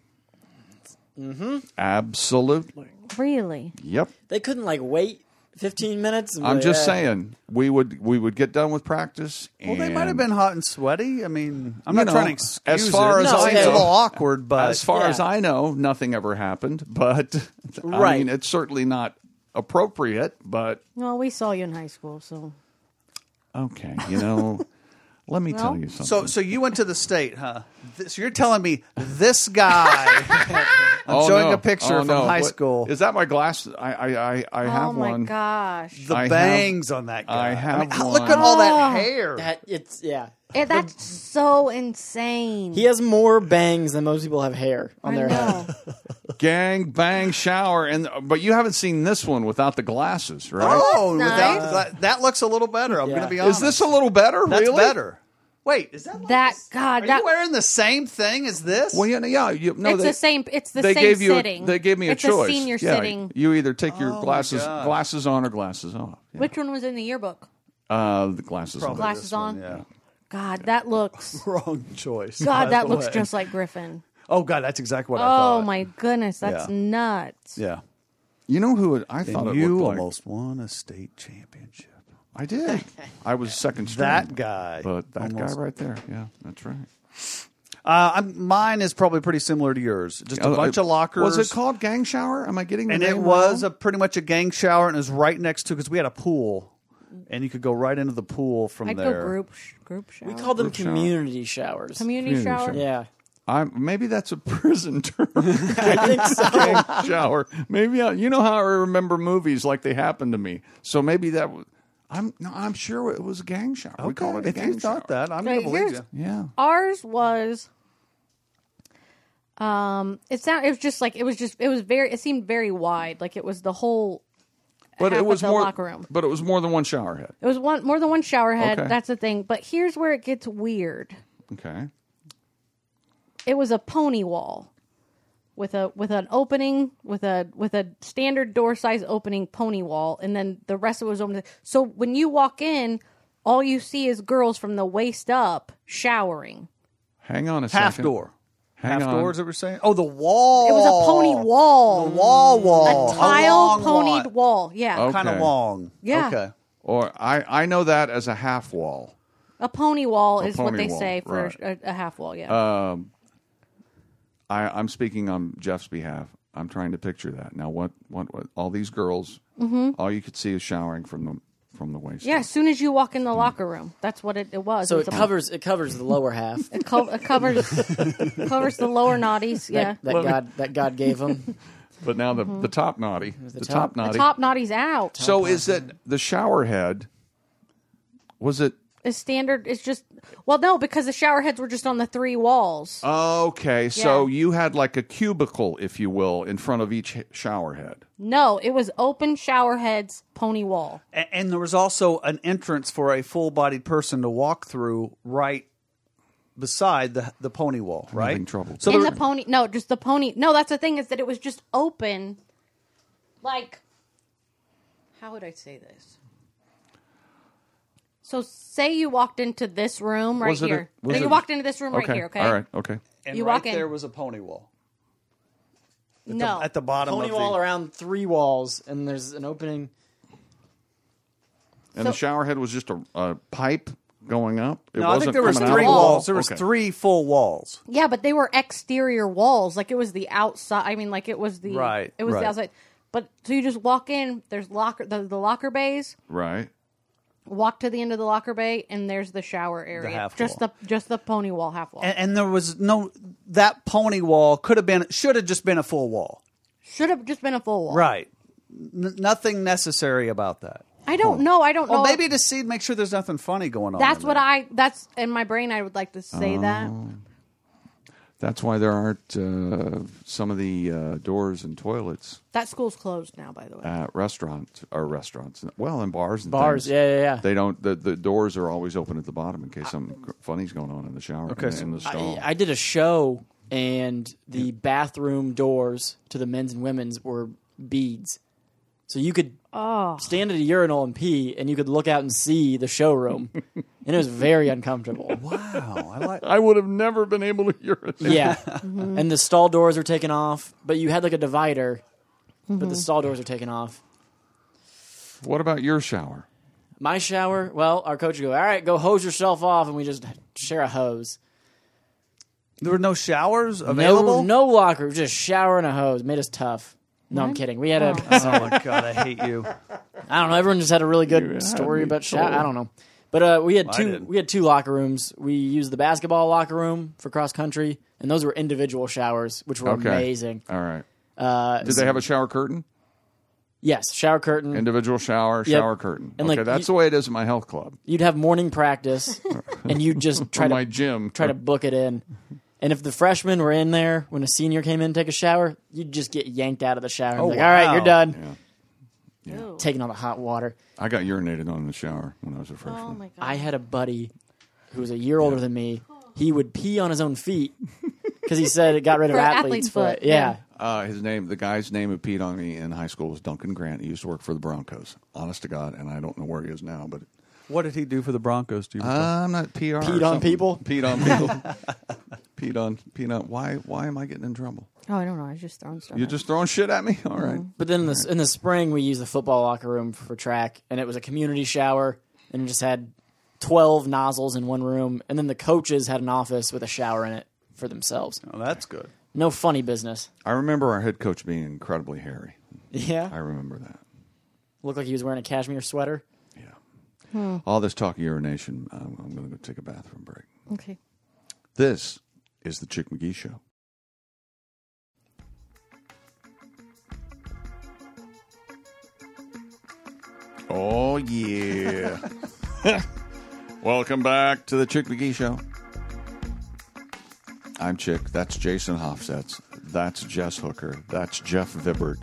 Mm-hmm. Absolutely. Really? Yep. They couldn't wait 15 minutes. and I'm be just like, saying we would get done with practice. Well, they and might have been hot and sweaty. I mean, I'm You not know, trying to excuse as far it. as No, I it's a know- little awkward, but As far Yeah. as I know, nothing ever happened. But I Right. mean, it's certainly not appropriate. But Well, we saw you in high school, so. okay, let me tell you something. so you went to the state, huh? So you're telling me this guy? I'm showing no. a picture Oh, from no. high What- school. Is that my glass? I have Oh my one. gosh. The I have- bangs on that guy. I have look one. at all that hair. That's so insane. He has more bangs than most people have hair on I their head. know. Gang bang shower, but you haven't seen this one without the glasses, right? Oh, That's without that looks a little better. I'm Yeah. going to be Is honest. this a little better? That's really? better. Wait, is that like That this? God, Are that you wearing the same thing as this? Well, yeah. it's the same. It's the they same gave you sitting. they gave me a it's choice. a senior Yeah, sitting. You either take your Oh, glasses my gosh. glasses on or glasses off. Yeah. Which one was in the yearbook? The glasses Probably on. Glasses this one, on? yeah. God, that looks. Wrong choice. God, by that the looks way. just like Griffin. Oh God, that's exactly what I thought. Oh my goodness, that's Yeah. nuts. Yeah. You know who I thought And it you looked like? almost won a state championship. I did. I was second string. That guy. But that Almost. guy right there. Yeah, that's right. Mine is probably pretty similar to yours. Just a bunch of lockers. Was it called gang shower? Am I getting the And name it was wrong? pretty much a gang shower, and it was right next to because we had a pool. and you could go right into the pool from I'd there. go group shower. We call them Group shower. community showers. community shower. Yeah. Maybe that's a prison term. I think so. Shower. Maybe you know how I remember movies like they happened to me. So maybe that. I'm sure it was a gang shower. We call it a if gang you shower. thought that, I'm Okay, going to believe here's- you. Yeah. Ours was. It seemed very wide. Like it was the whole. But half it was of the more. locker room. But it was more than one shower head. It was more than one shower head. Okay. That's the thing. But here's where it gets weird. Okay. It was a pony wall. With an opening with a standard door size opening pony wall, and then the rest of it was open. So when you walk in, all you see is girls from the waist up showering. Hang on a second. Half door. Hang Half on. door is what we're saying? Oh, the wall. It was a pony wall, The wall. a tile long ponied one. wall. Yeah, Oh. Kind of Okay. long. Yeah. Okay. Or I know that as a half wall. a pony wall is what pony they wall, say for right. a half wall. Yeah, I'm speaking on Jeff's behalf. I'm trying to picture that. Now, what all these girls, all you could see is showering from the waist. yeah. As soon as you walk in the locker room, that's what it was. So It it was a- covers the lower half It covers covers the lower naughties. Yeah, that God gave them. But now the top naughty, the top top. naughty. the top naughties out. So is it the shower head? Was it Is standard. It's just no, because the shower heads were just on the three walls. okay? So Yeah. you had like a cubicle, if you will, in front of each shower head. No, it was open shower heads, pony wall. And there was also an entrance for a full-bodied person to walk through right beside the pony wall, right? having trouble. So In there, the pony, no, just the pony. No, that's the thing is that it was just open. Like, how would I say this? So, say you walked into this room right Was it a- here. was You it- walked into this room right Okay. here. Okay. All right. Okay. and you right walk in. there was a pony wall. No. At the bottom Pony of wall the... around 3 walls, and there's an opening. And the shower head was just a pipe going up. It No, I think there was coming out? 3 wall. walls. There was Okay. 3 full walls. Yeah, but they were exterior walls. Like it was the outside. I mean, like it was the Right, It was right. the outside. But so you just walk in. There's the locker bays. Right. Walk to the end of the locker bay, and there's the shower area. half just wall. the pony wall, half wall. And there was no... That pony wall should have just been a full wall. Should have just been a full wall. Right. Nothing necessary about that. I don't know. I don't know. Well, maybe to see, make sure there's nothing funny going on. That's in what there. that's in my brain. I would like to say that. That's why there aren't some of the doors and toilets That school's closed now, by the way. at restaurants. Well, in bars and Bars, things. yeah. They don't. The doors are always open at the bottom in case something funny's going on in the shower. Okay, in the stall. I did a show, and the bathroom doors to the men's and women's were beads. So you could stand at a urinal and pee, and you could look out and see the showroom. And it was very uncomfortable. Wow, I would have never been able to urinate. Yeah. And the stall doors were taken off, but you had like a divider, but the stall doors are taken off. What about your shower? My shower, well, our coach would go, all right, go hose yourself off, and we just share a hose. There were no showers available? No locker, just shower and a hose. Made us tough. No, I'm kidding. We had a, Oh, my God, I hate you. I don't know, everyone just had a really You good had story me about shower. told. I don't know. But we had I two. didn't. We had 2 locker rooms. We used the basketball locker room for cross country, and those were individual showers, which were Okay. amazing. All right. Did they have a shower curtain? Yes, shower curtain. Individual shower, Yep. shower curtain. And, Okay, like, that's you- the way it is at my health club. You'd have morning practice, and you'd just try Or to my gym. try to book it in. And if the freshmen were in there when a senior came in to take a shower, you'd just get yanked out of the shower. And Oh, be like, all right, wow. you're done. Ew. Taking all the hot water. I got urinated on in the shower when I was a freshman. Oh my god! I had a buddy who was a year older than me. He would pee on his own feet because he said it got rid of For athlete's athlete's foot. foot, Yeah. yeah. The guy's name who peed on me in high school was Duncan Grant. He used to work for the Broncos. Honest to God, and I don't know where he is now, but What did he do for the Broncos? Do you recall? I'm not PR. or Peed on something. people? Peed on people. peed on. Why am I getting in trouble? Oh, I don't know. I was just throwing stuff. You're out. just throwing shit at me. All right. But then in the spring, we used the football locker room for track, and it was a community shower, and it just had 12 nozzles in one room, and then the coaches had an office with a shower in it for themselves. Oh, that's good. No funny business. I remember our head coach being incredibly hairy. I Yeah. remember that. Looked like he was wearing a cashmere sweater. Yeah. All this talk of urination, I'm going to go take a bathroom break. Okay. This is the Chick McGee Show. Oh, yeah. Welcome back to the Chick McGee Show. I'm Chick. That's Jason Hofsetz. That's Jess Hooker. That's Jeff Vibbert.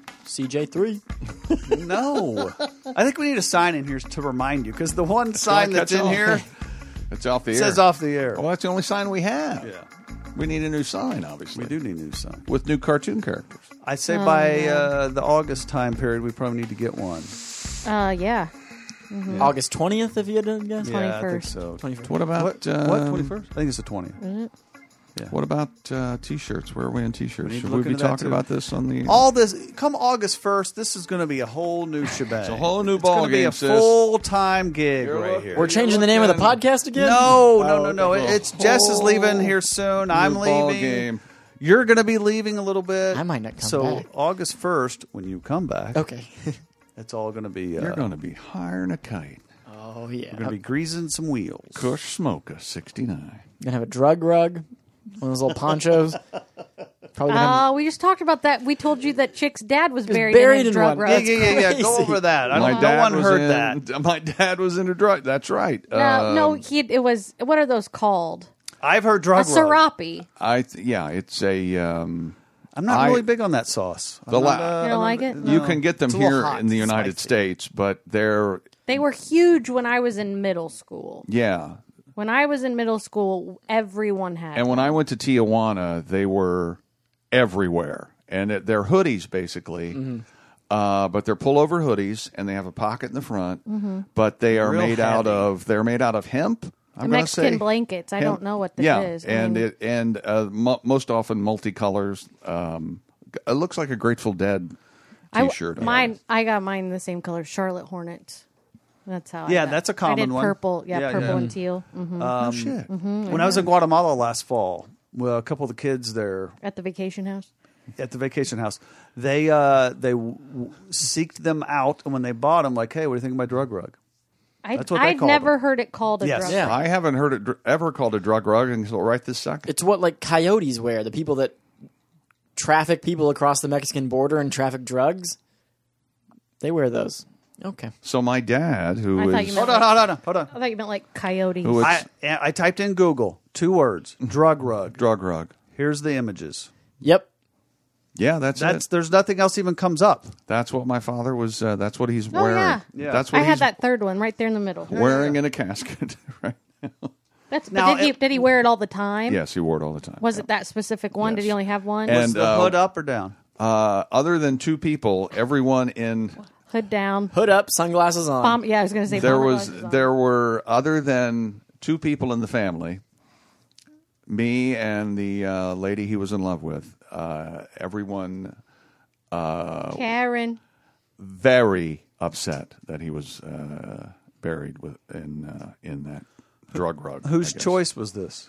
CJ3. No. I think we need a sign in here to remind you, because the one sign that's in here It's off the air. says off the air. Well, that's the only sign we have. Yeah. We need a new sign, obviously. We do need a new sign. With new cartoon characters. I say by the August time period, we probably need to get one. Yeah. August 20th, if you had to guess. Yeah, I think 21st. so. 21st. What about... What? 21st? I think it's the 20th. What about T-shirts? Where are we in T-shirts? need to Should look we be into that, talking too. about this on the... All this, come August 1st, this is going to be a whole new shebang. It's a whole new ball gonna be game, a sis. full-time gig You're right look- here. We're changing the name of the podcast again? No. okay. It's Jess is leaving here soon. I'm New ball leaving. game. You're going to be leaving a little bit. I might not come so back. August 1st, when you come back, Okay. it's all going to be. You're going to be hiring a kite. Oh, yeah. We're going to be greasing some wheels. Kush Smoka, 69. Gonna have a drug rug, one of those little ponchos. Probably gonna have We just talked about that. We told you that Chick's dad was buried, buried in a in drug one. rug. Yeah. Go crazy. over that. My No dad one was heard in- that. My dad was into drug. That's right. No, it was. What are those called? I've heard A drug rug. serape. It's a... I'm not really big on that sauce. The I'm la- not, You don't like it? You can get them It's a little here hot. in the United Spicy. States, but they're... They were huge when I was in middle school. Yeah. When I was in middle school, everyone had. And when I went to Tijuana, they were everywhere. And they're hoodies, basically. But they're pullover hoodies, and they have a pocket in the front. But they are Real made out heavy. They're made out of hemp. I'm gonna Mexican say. blankets. I don't know what this yeah, is. and most often multicolors. It looks like a Grateful Dead T-shirt. I got mine the same color, Charlotte Hornets. That's how. Yeah, I got. that's a I common did one. purple. Yeah, Yeah, purple yeah. and teal. Oh shit! When I was in Guatemala last fall, well, a couple of the kids there At the vacation house. at the vacation house, they seeked them out, and when they bought them, like, hey, what do you think of my drug rug? That's what they I'd called never them. heard it called a Yes. drug. Yeah. I haven't heard it ever called a drug rug until right this second. It's what like coyotes wear. The people that traffic people across the Mexican border and traffic drugs, they wear those. Okay. So my dad, who I thought is you meant- Hold on. I thought you meant like coyotes. Who is- I typed in Google 2 words: drug rug. drug rug. Here's the images. Yep. Yeah, that's it. There's nothing else even comes up. That's what my father was. That's what he's Oh, wearing. yeah. Yeah. That's what I he's had that third one right there in the middle. wearing in a casket. Right. That's. Now, But did he wear it all the time? Yes, he wore it all the time. Was it that specific one? Did Yes. he only have one? And- Was the hood up or down? Other than 2 people, everyone in Hood down. Hood up, sunglasses on. Yeah, I was going to say. there bomber was glasses on. there were other than 2 people in the family, me and the lady he was in love with. Everyone Karen. very upset that he was buried in that drug rug. Whose I guess. choice was this?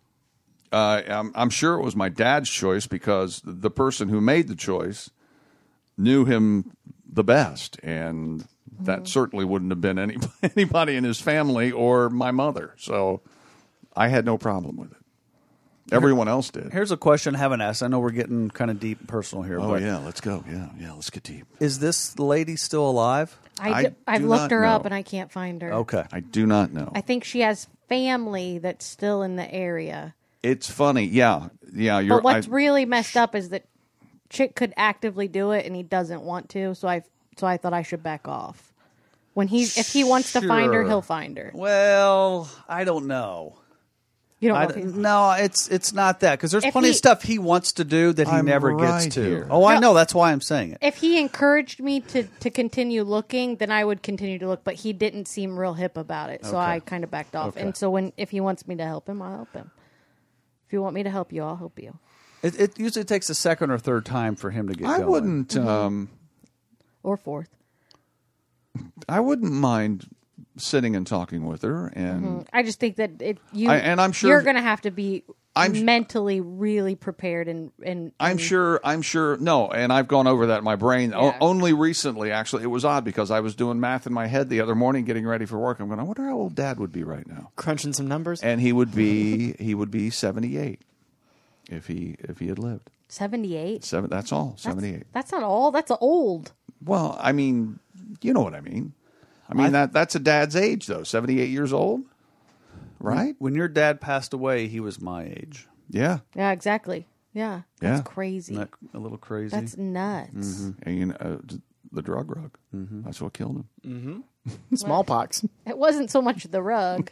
I'm sure it was my dad's choice because the person who made the choice knew him the best, and that certainly wouldn't have been anybody in his family or my mother. So I had no problem with it. Everyone else did. Here's a question I haven't asked. I know we're getting kind of deep and personal here. Oh but yeah, let's go. Yeah, let's get deep. Is this lady still alive? I I've do looked not her up know. and I can't find her. Okay. I do not know. I think she has family that's still in the area. It's funny. Yeah. You're. But what's really messed up is that Chick could actively do it and he doesn't want to. So I thought I should back off. If he wants to find her, Sure. he'll find her. Well, I don't know. You don't know. If he, No, it's not that, because there's If plenty of he- stuff he wants to do that he I'm never right gets to. here. Oh, I No. know. That's why I'm saying it. if he encouraged me to continue looking, then I would continue to look. But he didn't seem real hip about it, so Okay. I kind of backed off. Okay. And so if he wants me to help him, I'll help him. If you want me to help you, I'll help you. It usually takes a second or third time for him to get I going. wouldn't. Or fourth. I wouldn't mind sitting and talking with her, and I just think that and I'm sure you're going to have to be mentally really prepared and I'm sure. No, and I've gone over that in my brain. Yeah. Only recently, actually, it was odd because I was doing math in my head the other morning, getting ready for work. I'm going, I wonder how old Dad would be right now. Crunching some numbers. And he would be 78 if he had lived. 78. That's all. 78. That's not all. That's old. Well, I mean, you know what I mean. I mean that's a dad's age though. 78 years old, right? When your dad passed away, he was my age. Yeah. Yeah, exactly. Yeah. That's Yeah. crazy. Isn't that a little crazy? That's nuts. And, you know, the drug rug. That's what killed him. Smallpox. It wasn't so much the rug.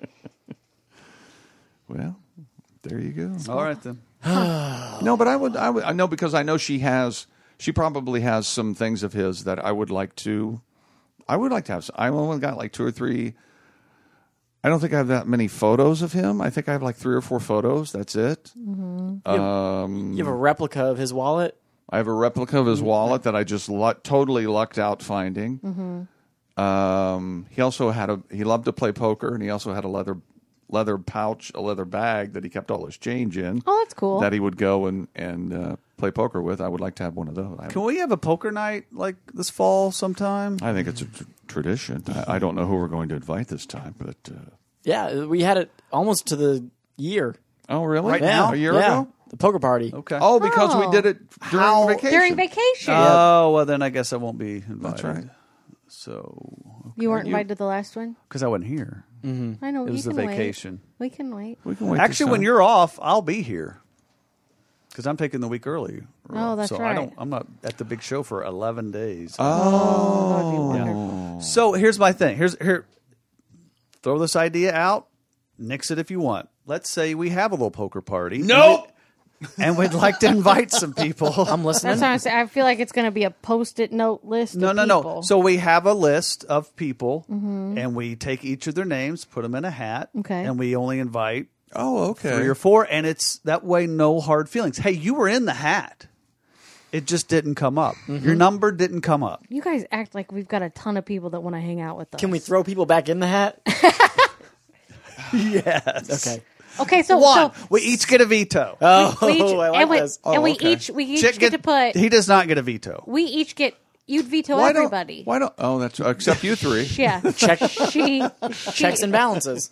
Well, there you go. All right then. No, but I know because I know she probably has some things of his that I would like to have. I only got like 2 or 3. I don't think I have that many photos of him. I think I have like 3 or 4 photos. That's it. You have a replica of his wallet? I have a replica of his wallet that I just totally lucked out finding. He also he loved to play poker, and he also had a leather pouch, a leather bag that he kept all his change in. Oh, that's cool. That he would go and play poker with. I would like to have one of those. Can we have a poker night like this fall sometime? I think it's a tradition. I don't know who we're going to invite this time, but Yeah, we had it almost to the year. oh, really? Right now? A year Yeah, ago? the poker party. Okay. Oh, because we did it during vacation. During vacation. Oh, well, then I guess I won't be invited. That's right. So, You weren't invited to the last one? because I wasn't here. I know. It was you the can vacation. Wait. We can wait. We can wait. Actually, when you're off, I'll be here. Because I'm taking the week early. Oh, that's so right. I'm not at the big show for 11 days. Oh. That'd be wonderful. So here's my thing. Here. Throw this idea out. Nix it if you want. Let's say we have a little poker party. No. And we'd like to invite some people. I'm listening. That's what I'm saying. I feel like it's going to be a post-it note list. No. of people. So we have a list of people, and we take each of their names, put them in a hat, Okay. and we only invite Oh, okay. 3 or 4, and it's that way no hard feelings. Hey, you were in the hat. It just didn't come up. Your number didn't come up. You guys act like we've got a ton of people that want to hang out with us. Can we throw people back in the hat? Yes. Okay. Okay, so One. so We each get a veto. we each, I like and we, this. and we okay. each Chick get to put. He does not get a veto. We each get. You'd veto Why everybody. Why don't? Oh, that's except you 3. Yeah. Check she. checks and balances.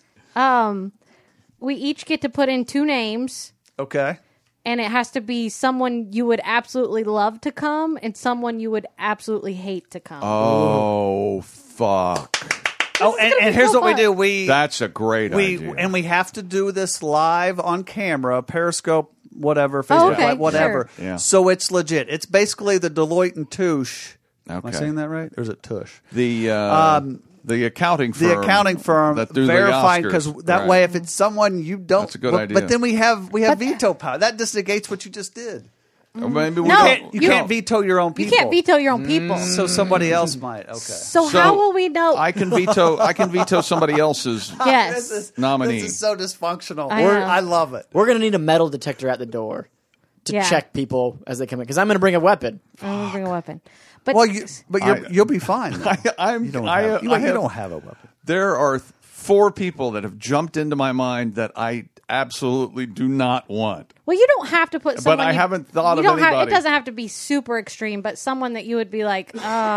We each get to put in 2 names, Okay. and it has to be someone you would absolutely love to come and someone you would absolutely hate to come. Oh, fuck. Oh, and here's so what we fun. do. We That's a great idea. and we have to do this live on camera, Periscope, whatever, Facebook, okay, whatever. sure. Yeah. So it's legit. It's basically the Deloitte and Touche. Am I Okay. saying that right, or is it Tush? The accounting firm. The accounting firm that do verifying, the because Oscars. that Right. way, if it's someone you don't, That's a good idea. But then we have veto power. That just negates what you just did. Or maybe we No. don't. You can't veto your own You people. can't veto your own people. So somebody else might. Okay. So, So, how will we know? I can veto somebody else's. yes. Nominee. This is so dysfunctional. I know. I love it. We're going to need a metal detector at the door to Yeah. check people as they come in. Because I'm going to bring a weapon. I'm gonna bring a weapon. But Well, you'll be fine. Then. You don't have a weapon. There are 4 people that have jumped into my mind that I absolutely do not want. well, you don't have to put. Someone I you- haven't thought you of don't Have, anybody. it doesn't have to be super extreme, but someone that you would be like,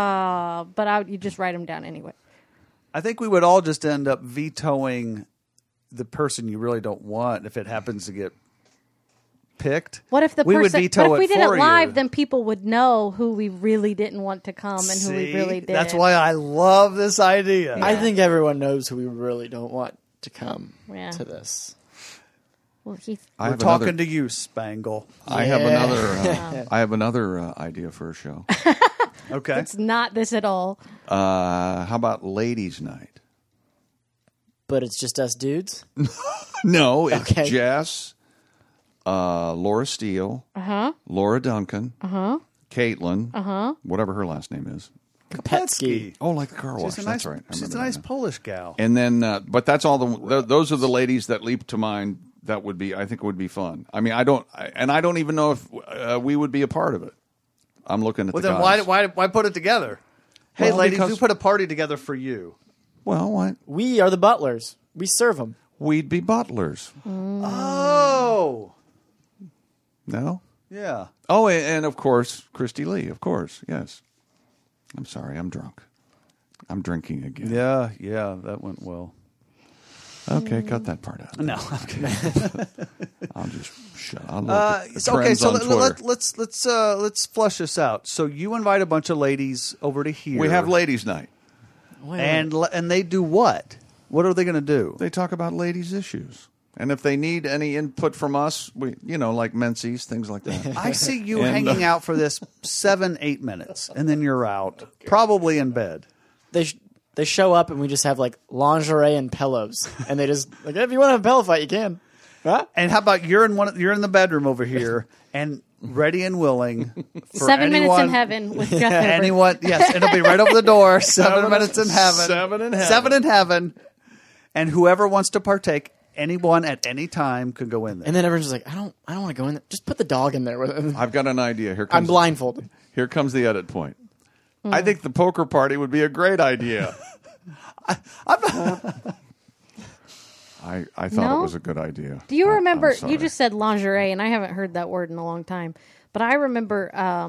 you just write them down anyway. I think we would all just end up vetoing the person you really don't want if it happens to get picked. What if the we would person? veto But if we did it for live, you. then people would know who we really didn't want to come and who we See? really did. That's why I love this idea. I think everyone knows who we really don't want to come Yeah. to this. Well, Heath, I We're have talking another, to you, Spangle. I have another. I have another idea for a show. Okay. it's not this at all. How about Ladies' Night? But it's just us dudes. No, it's Okay. Jess, Laura Steele, Laura Duncan, Caitlin, whatever her last name is. Kapetsky. Oh, like the car wash. She's a That's nice, right. I she's a remember nice that now. Polish gal. And then, but that's all those are the ladies that leap to mind. That would be, I think, would be fun. I mean, I don't even know if we would be a part of it. I'm looking at Well, the then guys. why put it together? Hey, Well, ladies, because- we put a party together for you. Well, what? We are the butlers. We serve them. We'd be butlers. Oh, No? yeah. Oh, and of course, Christy Lee, of course, yes. I'm sorry, I'm drunk. I'm drinking again. Yeah, that went well. Okay, cut that part out. No, I'm kidding. I'll just shut up. I'll look at the Okay, trends so on Twitter. let's flush this out. So you invite a bunch of ladies over to here. We have ladies' night. and they do what? What are they going to do? They talk about ladies' issues. And if they need any input from us, we, like Menzies, things like that. I see you And, hanging out for this 7-8 minutes, and then you're out, probably in bed. They show up and we just have like lingerie and pillows, and they just like, if you want to have a pillow fight, you can. Huh? And how about you're in the bedroom over here and ready and willing for 7 minutes anyone, in heaven with Jeff Hilbert. anyone. Yes, it'll be right over the door. 7 minutes in heaven. 7 in heaven. 7 in heaven. And whoever wants to partake, anyone at any time could go in there. And then everyone's just like, I don't want to go in there. Just put the dog in there. I've got an idea. I'm blindfolded. Here comes the edit point. I think the poker party would be a great idea. I thought No? it was a good idea. Do you I'm remember? sorry. You just said lingerie, and I haven't heard that word in a long time. But I remember,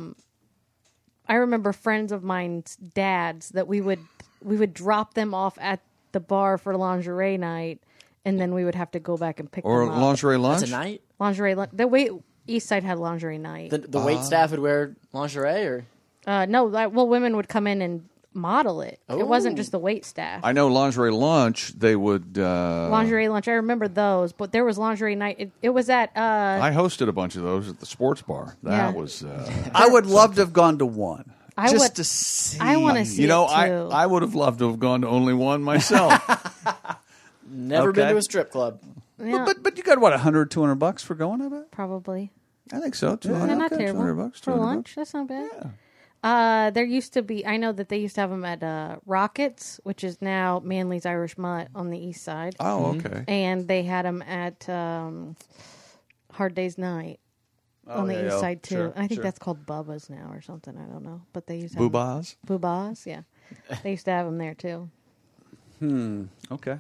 friends of mine's dads that we would drop them off at the bar for lingerie night, and then we would have to go back and pick Or them up. lingerie lunch. That's a night. Lingerie. The way East Side had lingerie night. The wait staff would wear lingerie, or No, women would come in and model it. It wasn't just the wait staff. I know lingerie lunch. They would. Lingerie lunch. I remember those, but there was lingerie night. It was at. I hosted a bunch of those at the sports bar. That Yeah. was. I would love to have gone to one. I just would- to see. I want to see. you know, it too. I would have loved to have gone to only one myself. never been Okay. to a strip club. Yeah, But you got what, $100, $200 for going? I bet. probably. I think so. 200, They're not okay, terrible $200, for $200. lunch. That's not bad. There used to be. I know that they used to have them at Rockets, which is now Manly's Irish Mutt on the east side, Oh, okay. and they had them at Hard Day's Night on the east side too. Sure, I think sure. that's called Bubba's now or something. I don't know, but they used to have 'em- Boobas. Bubba's, yeah. They used to have them there too. Okay.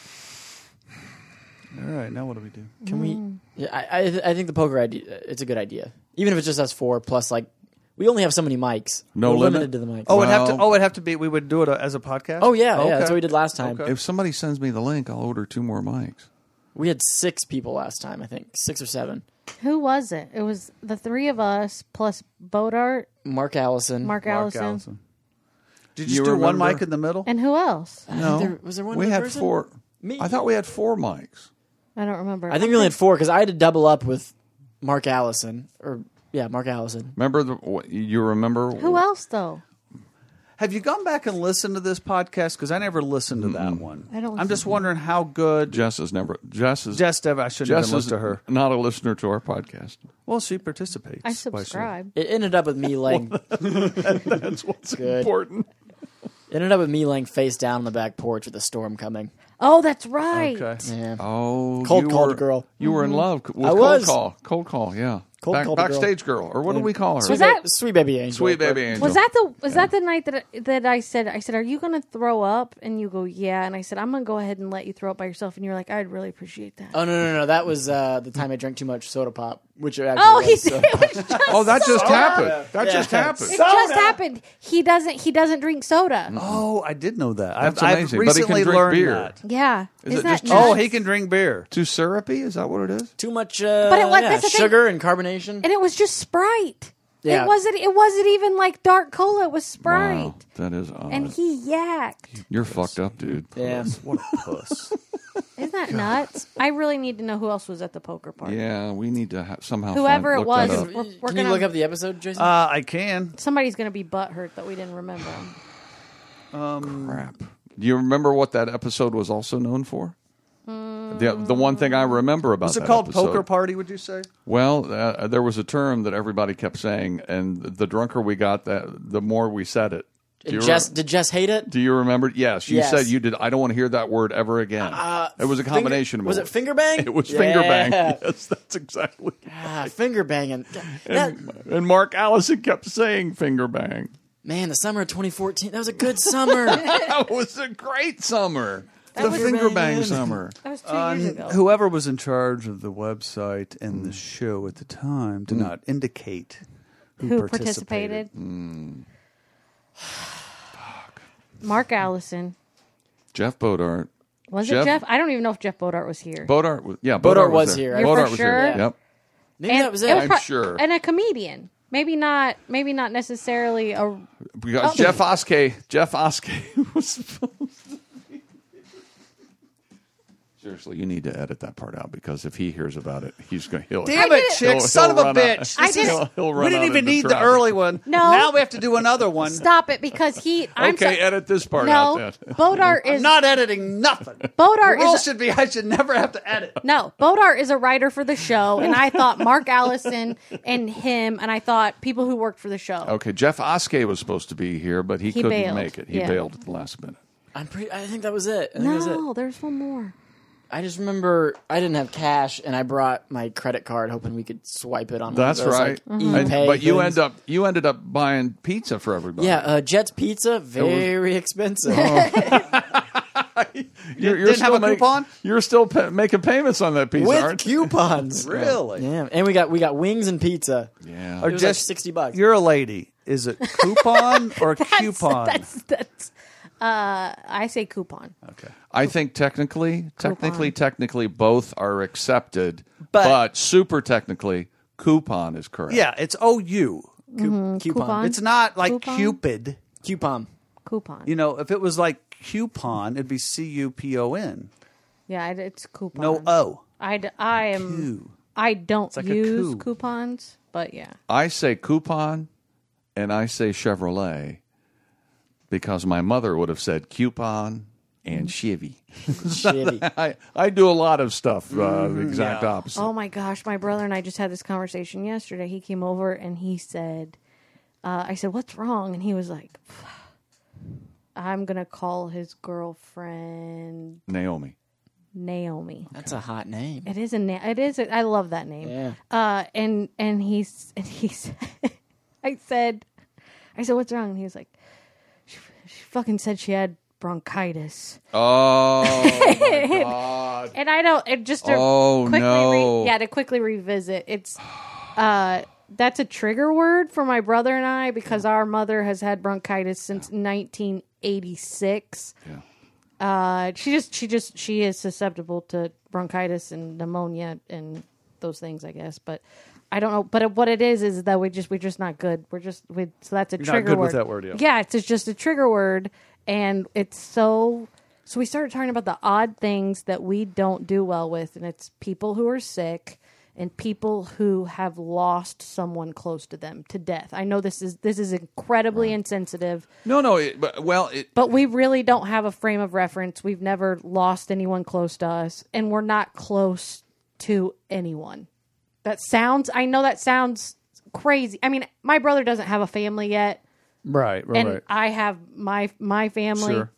All right, now what do we do? Can we? Yeah, I think the poker idea. It's a good idea, even if it's just us four plus. Like, we only have so many mics. No We're limit? limited to the mics. Oh, it'd Well- have to be. We would do it as a podcast. Oh, yeah, Okay. that's what we did last time. Okay. If somebody sends me the link, I'll order 2 more mics. We had 6 people last time. I think 6 or 7. Who was it? It was the three of us plus Bodart, Mark Allison. Mark Allison, Did you You do one remember- mic in the middle? and who else? No. Was there one We other had person? 4. Me. I thought we had 4 mics. I don't remember. I think we only had 4 because I had to double up with Mark Allison. Mark Allison. Remember you remember Who else though? Have you gone back and listened to this podcast? Because I never listened to that one. I don't I'm just listen. wondering how good Jess is I shouldn't even look to her. not a listener to our podcast. Well, she participates. I Why should- subscribe. It ended up with me laying. That's what's Good. important. It ended up with me laying face down on the back porch with a storm coming. Oh, that's right. Okay. Yeah. Oh, Cold you called were, girl. You were in love with I was. Cold call, yeah. Cold called girl. backstage girl. Or what do we call her? Sweet, that- sweet baby angel. Sweet baby angel. Was that the night that I said, are you going to throw up? And you go, yeah. And I said, I'm going to go ahead and let you throw up by yourself. And you're like, I'd really appreciate that. Oh no! That was the time I drank too much soda pop, which it actually Oh, was, he so- said it was just Oh, that just happened. That Yeah. just happened. It just happened. He doesn't drink soda. Oh, I did know that. That's I've amazing. But he can recently drink learned beer. that. Yeah. Is Isn't it that just- Oh, nuts? he can drink beer. Too syrupy? Is that what it is? too much. But it was- that's the thing. sugar and carbonation. And it was just Sprite. Yeah. It wasn't even like dark cola. It was Sprite. Wow, that is odd. And he yacked. You're fucked up, dude. Yeah. What a puss. Isn't that nuts? I really need to know who else was at the poker party. Yeah, we need to somehow Whoever it look was. that up. We're Can gonna, you look up the episode, Jason? I can. somebody's going to be butthurt that we didn't remember him. Crap. Do you remember what that episode was also known for? The one thing I remember about Was it that called episode- Poker Party, would you say? Well, there was a term that everybody kept saying, and the drunker we got, the more we said it. did Jess hate it? Do you remember? Yes, you Yes. said you did. I don't want to hear that word ever again. It was a combination of Was it words. finger bang? It was finger bang. Yeah. Yes, that's exactly. Finger banging. That, And Mark Allison kept saying finger bang. Man, the summer of 2014, that was a good summer. That was a great summer. The was- finger bang summer. That was 2 years ago. Whoever was in charge of the website and the show at the time did not indicate Who participated? Mark Allison. Jeff Bodart. Was Jeff- it Jeff? I don't even know if Jeff Bodart was here. Bodart was, Bodart was there. here. You're Bodart for was sure? here. Yep. Maybe that was it. I'm sure. And a comedian. Maybe not necessarily a. Because Jeff Oskey was supposed to be. Seriously, you need to edit that part out because if he hears about it, he'll. Damn I it, did- chick, he'll son of a run out. bitch. I This did- is- He'll run we didn't out even into need the traffic. early one. No. Now we have to do another one. Stop it because he. Okay, edit this part out No, then. Bodart is I'm not editing nothing. Bodart The rule is should be I should never have to edit. no. Bodart is a writer for the show, and I thought Mark Allison and him, and I thought people who worked for the show. Okay, Jeff Oskey was supposed to be here, but he couldn't bailed. make it. He Yeah. bailed at the last minute. I think that was it. I think that was it. No, there's one more. I just remember I didn't have cash, and I brought my credit card, hoping we could swipe it on. That's one of those, right. Like, Mm-hmm. e-pay But you things. ended up buying pizza for everybody. Yeah, Jet's Pizza, very expensive. you're Didn't have a make- coupon? You're still making payments on that pizza, With aren't you? coupons. Really? Yeah, and we got wings and pizza. Yeah. Or It was like just $60. You're a lady. Is it coupon or coupon? That's. I say coupon. Okay. I think technically, both are accepted, But- but super technically, coupon is correct. Yeah, it's OU. Coupon. Coupon. It's not like Coupon? Cupid. Coupon. Coupon. You know, if it was like coupon, it'd be CUPON. Yeah, it's coupon. No O. I am. Q. I don't like a use coup. coupons, but yeah. I say coupon, and I say Chevrolet, because my mother would have said coupon and Chevy. Shitty. I do a lot of stuff the exact yeah. opposite. Oh my gosh, my brother and I just had this conversation yesterday. He came over and he said, I said, "What's wrong?" And he was like, "I'm going to call his girlfriend Naomi. Naomi." That's a hot name. It is it is I love that name. Yeah. And he said, I said, "What's wrong?" And he was like, she fucking said she had bronchitis. Oh, my God. And I don't. It just to Oh, quickly no. to quickly revisit. It's that's a trigger word for my brother and I because our mother has had bronchitis since 1986. Yeah. She is susceptible to bronchitis and pneumonia and those things, I guess. But I don't know. But what it is that we're just not good. So that's a You're not trigger good word. with that word, yeah. Yeah, it's just a trigger word, and it's so. So we started talking about the odd things that we don't do well with, and it's people who are sick and people who have lost someone close to them to death. I know this is incredibly insensitive, No. but we really don't have a frame of reference. We've never lost anyone close to us, and we're not close to anyone. I know that sounds crazy. I mean, my brother doesn't have a family yet, Right. and I have my family. Sure.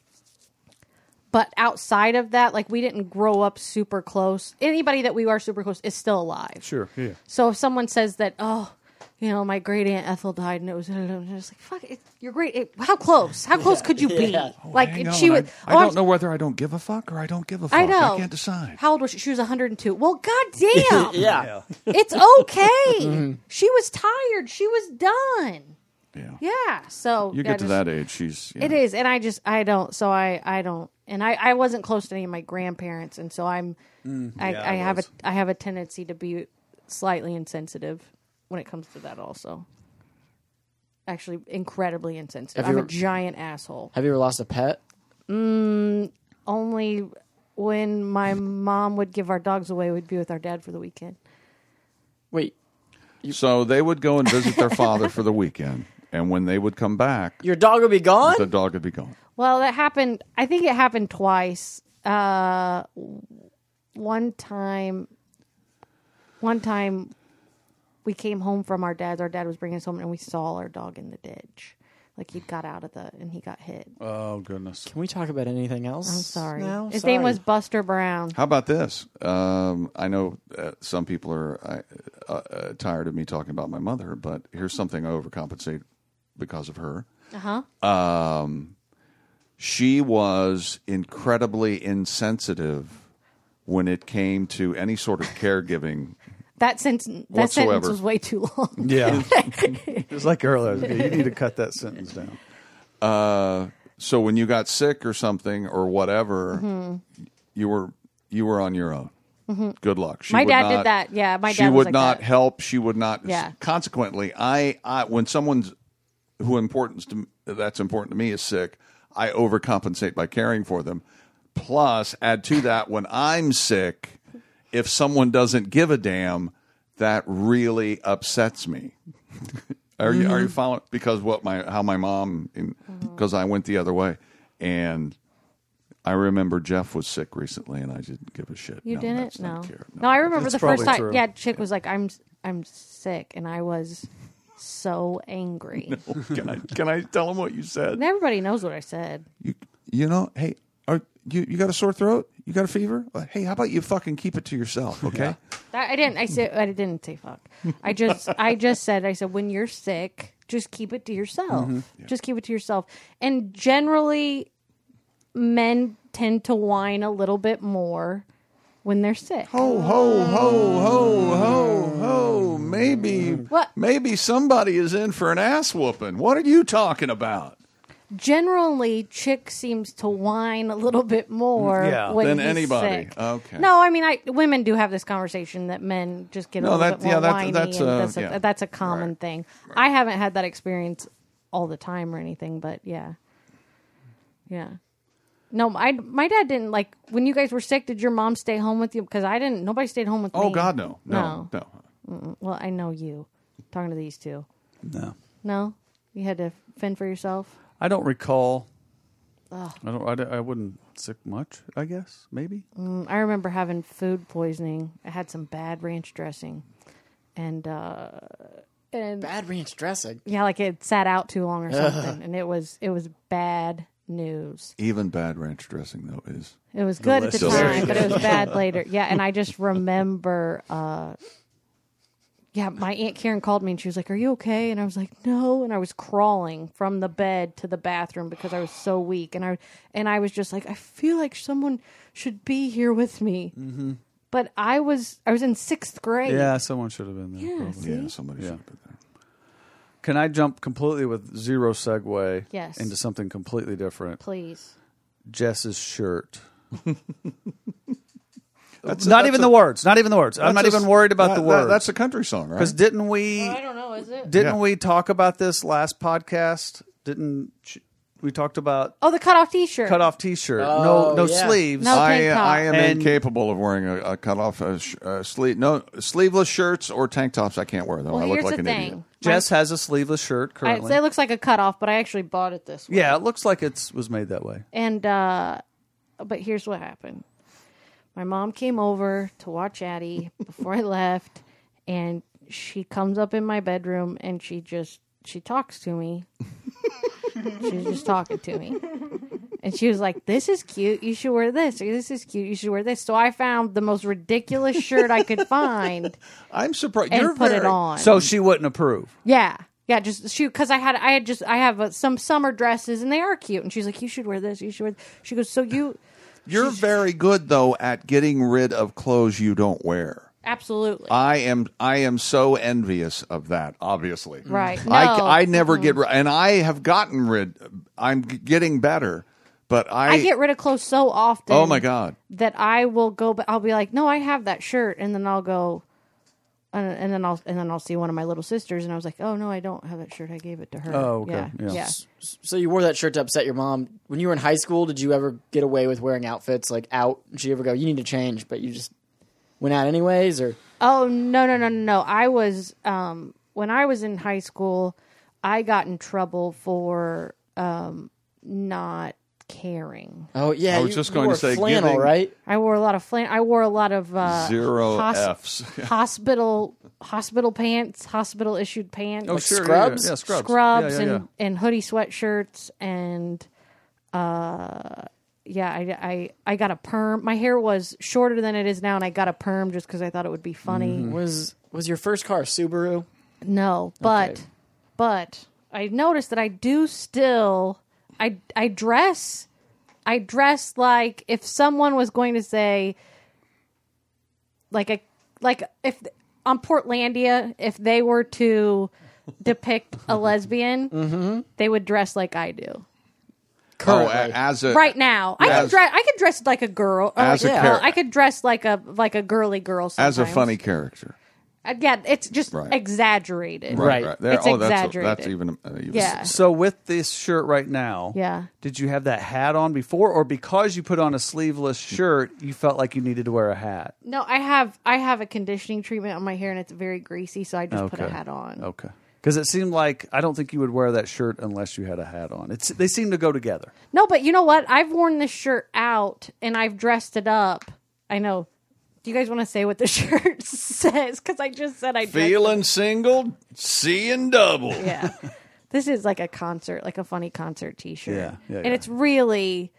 But outside of that, like we didn't grow up super close. Anybody that we are super close is still alive. Sure. Yeah. So if someone says that, oh, my great aunt Ethel died, and it was just like, fuck, you're great. How close? How close could you be? Yeah. Like Hang she on, was. I don't know whether I don't give a fuck or I don't give a fuck. I know. I can't decide. How old was she? She was 102. Well, goddamn. Yeah. It's okay. She was tired. She was done. Yeah. Yeah. So You get to that age, she's. It is, and I don't. So I don't, and I wasn't close to any of my grandparents, and so I have a tendency to be slightly insensitive when it comes to that. Also, actually, incredibly insensitive. Have you I'm a ever- giant asshole. Have you ever lost a pet? Only when my mom would give our dogs away, we'd be with our dad for the weekend. Wait, So they would go and visit their father for the weekend, and when they would come back, your dog will be gone? the dog would be gone. Well, that happened. I think it happened twice. One time, we came home from our dad's. Our dad was bringing us home, and we saw our dog in the ditch. Like he got out of and he got hit. Oh goodness. Can we talk about anything else? I'm sorry. No? His Sorry. name was Buster Brown. How about this? I know some people are tired of me talking about my mother, but here's something I overcompensate because of her. She was incredibly insensitive when it came to any sort of caregiving. That sentence Whatsoever. was way too long. Yeah. It was like earlier. You need to cut that sentence down. So when you got sick or something or whatever, you were on your own. Good luck. She My would dad not- did that. Yeah, my She dad was would like not that. help. She would not. Yeah. Consequently, I when someone's that's important to me is sick, I overcompensate by caring for them. Plus, add to that, when I'm sick, if someone doesn't give a damn, that really upsets me. Are you following? Because how my mom, because I went the other way, and I remember Jeff was sick recently, and I didn't give a shit. You No, didn't? that's not No. care. No, I remember That's the first probably time. true. Yeah, chick was like, "I'm sick," and I was so angry. Can I tell him what you said? And everybody knows what I said. You know, hey, you got a sore throat? You got a fever? Hey, how about you fucking keep it to yourself, okay? I didn't say fuck. I just said when you're sick, just keep it to yourself. Just keep it to yourself. And generally, men tend to whine a little bit more when they're sick. Ho, ho, ho, ho, ho, ho. Maybe somebody is in for an ass whooping. What are you talking about? Generally, chick seems to whine a little bit more when than he's anybody. sick. Okay. No, I mean, women do have this conversation that men just get a little bit more whiny. That's a common thing. I haven't had that experience all the time or anything, but yeah. No, my dad didn't like when you guys were sick. Did your mom stay home with you? Because I didn't. Nobody stayed home with me. Oh God, no. Well, I know you. I'm talking to these two. No. No, you had to fend for yourself. I don't recall. I wouldn't sick much, I guess. Maybe. I remember having food poisoning. I had some bad ranch dressing, and Bad ranch dressing. yeah, like it sat out too long or something, and it was bad news. Even bad ranch dressing, though, is... It was good at the Delicious. time, but it was bad later. Yeah, and I just remember, my Aunt Karen called me and she was like, "Are you okay?" And I was like, "No." And I was crawling from the bed to the bathroom because I was so weak. And I was just like, I feel like someone should be here with me. Mm-hmm. But I was in 6th grade. Yeah, someone should have been there. Yeah, probably. see? Yeah, somebody should have been there. Can I jump completely with zero segue Yes. into something completely different? Please. Jess's shirt. That's Not even the words. I'm not even worried about the words. That's a country song, right? Because didn't we I don't know, is it? didn't we talk about this last podcast? We talked about Oh, the cutoff T-shirt. cut off T-shirt, Oh, no yeah. sleeves. No. tank top. I am And- incapable of wearing a cut-off sleeve. No, sleeveless shirts or tank tops. I can't wear them. Well, I look here's like the an thing. idiot. Jess has a sleeveless shirt currently. It looks like a cutoff, but I actually bought it this way. Yeah, it looks like it was made that way. And but here's what happened. My mom came over to watch Addie before I left, and she comes up in my bedroom and she talks to me. She's just talking to me. And she was like, "This is cute. You should wear this. Or, this is cute. You should wear this." So I found the most ridiculous shirt I could find I'm surprised. and You're put it very- on. So she wouldn't approve. Yeah, just shoot because I have some summer dresses and they are cute. And she's like, "You should wear this. You should wear." She goes, "So You're very good though at getting rid of clothes you don't wear. absolutely I am so envious of that. Obviously, right." No, I never get rid, and I have gotten rid. I'm getting better, but I get rid of clothes so often. Oh my God! That I will go, but I'll be like, "No, I have that shirt," and then I'll go, and then I'll see one of my little sisters, and I was like, "Oh no, I don't have that shirt. I gave it to her." Oh, okay. Yeah. Yeah. So you wore that shirt to upset your mom. When you were in high school, did you ever get away with wearing outfits like out? Did she ever go, "You need to change," but you just went out anyways? Or Oh no! I was when I was in high school, I got in trouble for not caring. oh yeah, I was you- just you going to wore say flannel, giving- right? I wore a lot of I wore a lot of Zero Fs. hospital pants, hospital issued pants. Oh, sure. scrubs? Yeah, scrubs. Scrubs Yeah. and hoodie sweatshirts and I got a perm. My hair was shorter than it is now, and I got a perm just because I thought it would be funny. Was your first car a Subaru? No, but I noticed that I do still. I dress like if someone was going to say like if on Portlandia, if they were to depict a lesbian, they would dress like I do. Oh, as a Right now, I could dress like a girl. As a char- I could dress like a girly girl. Sometimes. as a funny character. Yeah, it's just Right. exaggerated. Right. There, It's exaggerated. That's even Yeah. So with this shirt right now, Yeah. did you have that hat on before, or because you put on a sleeveless shirt, you felt like you needed to wear a hat? No, I have a conditioning treatment on my hair and it's very greasy, so I just put a hat on. Okay. Because it seemed like I don't think you would wear that shirt unless you had a hat on. They seem to go together. No, but you know what? I've worn this shirt out and I've dressed it up. I know. Do you guys want to say what the shirt says? Because I just said I dressed feeling single, seeing double. it. Yeah. This is like a concert, like a funny concert T-shirt. Yeah, And it's really,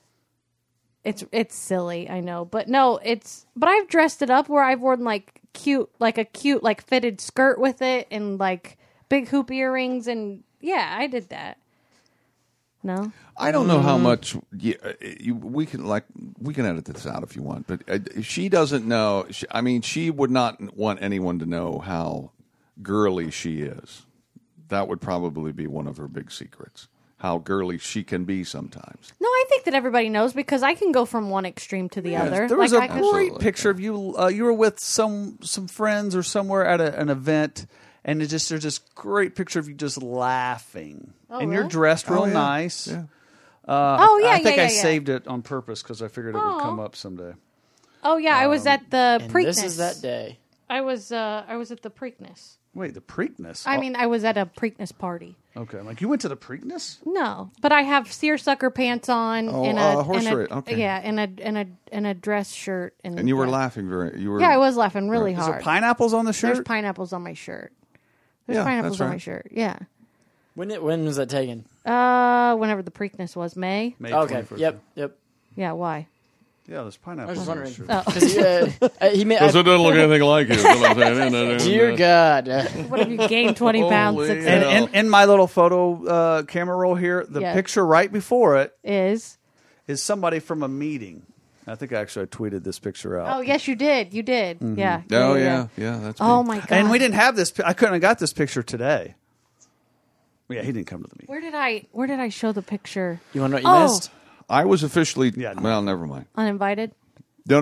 it's silly, I know, but no, but I've dressed it up where I've worn like a cute like fitted skirt with it and like big hoop earrings and yeah, I did that. No. I don't know how much we can edit this out if you want, but she doesn't know. She would not want anyone to know how girly she is. That would probably be one of her big secrets. How girly she can be sometimes. No, I think that everybody knows because I can go from one extreme to the other. There was Like, a I could- great picture of you. You were with some friends or somewhere at an event, and there's this great picture of you just laughing. And you're really? dressed real yeah. nice. Yeah. I think I yeah. saved it on purpose because I figured it would come up someday. Oh yeah, I was at the And Preakness. this is that day. I was at the Preakness. Wait, the Preakness? I mean, I was at a Preakness party. Okay, like you went to the Preakness? No, but I have seersucker pants on and horse and race, okay. yeah, and a dress shirt And you were yeah. laughing Yeah, I was laughing really Is hard. there pineapples on the There's shirt? pineapples on my shirt. There's Yeah, pineapples that's on my right. shirt. Yeah. When was that taken? Whenever the Preakness was May. May Okay. 21st. Yep. Yeah. Why? Yeah, there's I pineapples was just on the wondering. shirt. 'Cause he made. Because it doesn't look anything like you. Dear God. What have you gained 20 pounds Holy since hell. then? And in my little photo camera roll here, the Yeah. picture right before it Is is somebody from a meeting. I think actually I tweeted this picture out. oh yes, you did. You did. Yeah. Oh yeah, that's Oh me. my god. And we didn't have this. I couldn't have got this picture today. Yeah, he didn't come to the meeting. Where did I show the picture? You want to know what you Oh. missed? I was officially. Yeah, no. Well, never mind. Uninvited. No.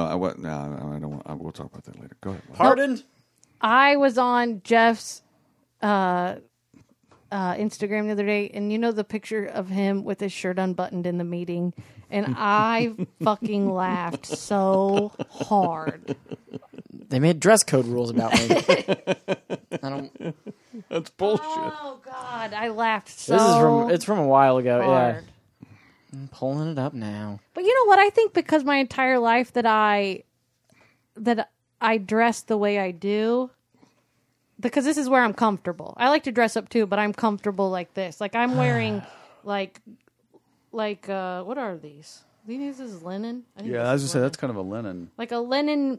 I don't want. We'll talk about that later. Go ahead. Pardoned? I was on Jeff's Instagram the other day, and you know the picture of him with his shirt unbuttoned in the meeting, and I fucking laughed so hard. They made dress code rules about me. I don't. That's bullshit. Oh God, I laughed so. It's from a while ago. hard. Yeah. I'm pulling it up now. But you know what? I think because my entire life that I dress the way I do, because this is where I'm comfortable. I like to dress up too, but I'm comfortable like this. Like I'm wearing like what are these? These is linen. I think Yeah, this I was is just say linen. that's kind of a linen. Like a linen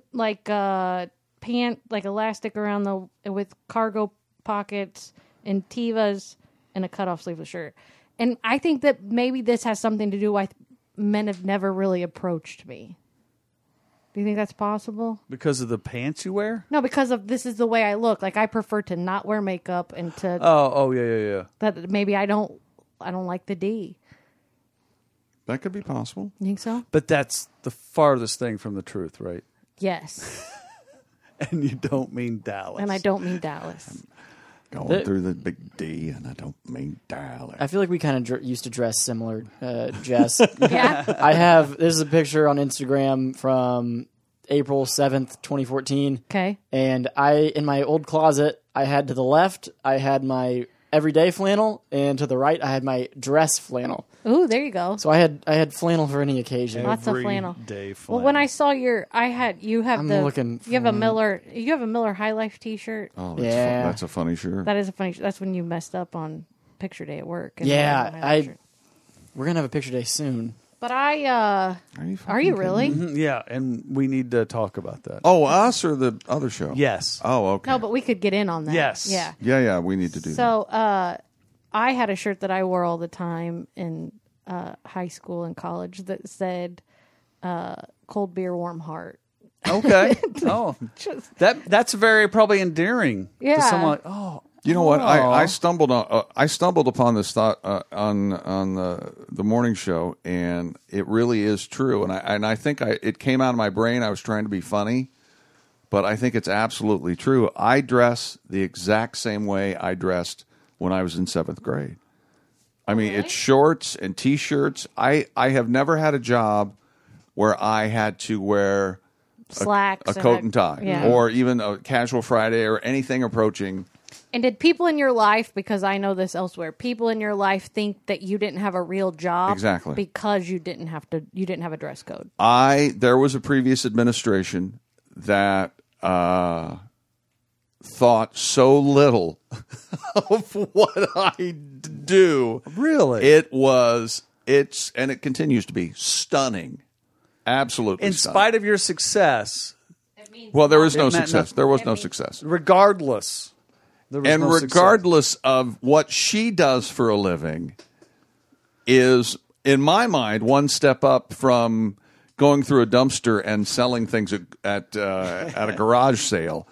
pant, like elastic around with cargo pockets and Tevas and a cutoff sleeveless shirt. And I think that maybe this has something to do with men have never really approached me. Do you think that's possible? Because of the pants you wear? No, because of this is the way I look. Like I prefer to not wear makeup and to Oh, yeah. that maybe I don't like the D. That could be possible. You think so? But that's the farthest thing from the truth, right? Yes. And you don't mean Dallas. And I don't mean Dallas. Going through the big D, and I don't mean Dallas. I feel like we kind of used to dress similar, Jess. Yeah. This is a picture on Instagram from April 7th, 2014. Okay. And in my old closet, I had to the left, I had my everyday flannel, and to the right, I had my dress flannel. Ooh, there you go. So I had flannel for any occasion. Lots of flannel. Day Well, flannel. when I saw you have I'm looking you have a for- Miller High Life T-shirt. Oh, Yeah. that's a funny shirt. That is a funny. That's when you messed up on picture day at work. and Yeah, I had a High Life shirt. We're going to have a picture day soon. But I Are you, are you really? Mhm, yeah, and we need to talk about that. Oh, us or the other show? Yes. Oh, okay. No, but we could get in on that. Yes. Yeah. Yeah, we need to do that. So I had a shirt that I wore all the time in high school and college that said "Cold beer, warm heart." Okay. Oh, that's very probably endearing to Yeah. someone. Like, oh, You know what? Aw. I stumbled upon this thought on the morning show, and it really is true. And I think it came out of my brain. I was trying to be funny, but I think it's absolutely true. I dress the exact same way I dressed when I was in 7th grade. I mean, it's shorts and T-shirts. I have never had a job where I had to wear Slacks, a coat and tie, yeah. or even a casual Friday or anything approaching. And did people in your life, because I know this elsewhere, people in your life think that you didn't have a real job Exactly. because you didn't have a dress code? There was a previous administration that thought so little of what I do. really? And it continues to be stunning. Absolutely In stunning. spite of your success, Well, there was no It meant success. There was no success. regardless, there was And no success. regardless of what she does for a living is, in my mind, one step up from going through a dumpster and selling things at a garage sale.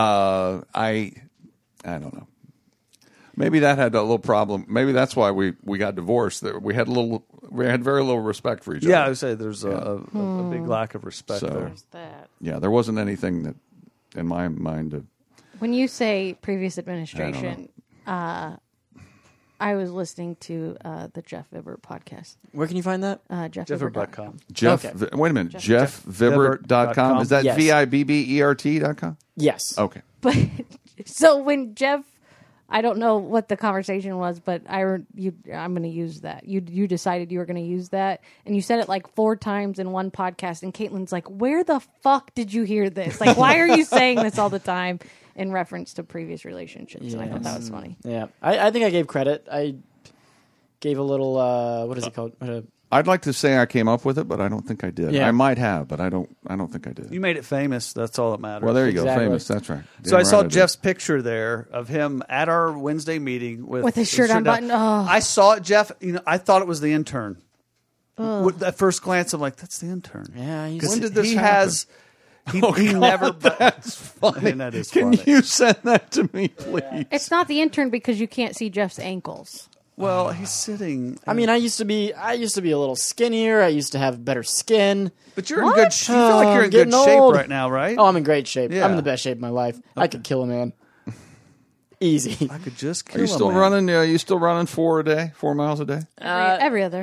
I don't know. Maybe that had a little problem. Maybe that's why we got divorced. We had very little respect for each Yeah, I other. would say there's a big lack of respect So- there. There's that. Yeah, there wasn't anything that, in my mind, When you say previous administration, I was listening to the Jeff Vibert podcast. Where can you find that? Jeffrey.com. Jeff. Okay. Wait a minute, JeffVibert.com. Is that Yes. VIBBERT.com? Yes. Okay. But so when Jeff, I don't know what the conversation was, but I'm going to use that. You decided you were going to use that, and you said it like 4 times in one podcast. And Caitlin's like, "Where the fuck did you hear this? Like, why are you saying this all the time in reference to previous relationships?" And I thought that was funny. Yeah. I think I gave credit. I gave a little, what is it called? I'd like to say I came up with it, but I don't think I did. Yeah. I might have, but I don't think I did. You made it famous. That's all that matters. Well, there you go. Exactly. Famous. That's right. So I Damn saw right did. Jeff's picture there of him at our Wednesday meeting with With his shirt unbuttoned. Oh. I saw it, Jeff. I thought it was the intern. At first glance, I'm like, "That's the intern." Yeah. He's, 'Cause When did this he happen? has. He never. That's funny. That is Can funny. you send that to me, please? It's not the intern because you can't see Jeff's ankles. Well, he's sitting. I mean, I used to be a little skinnier. I used to have better skin. but you're in good. You feel like you're in I'm good getting shape old. right now, right? Oh, I'm in great shape. Yeah. I'm in the best shape of my life. I could kill a man. Easy. I could just kill Are you him, still man. running? You still running 4 miles a day? Every other.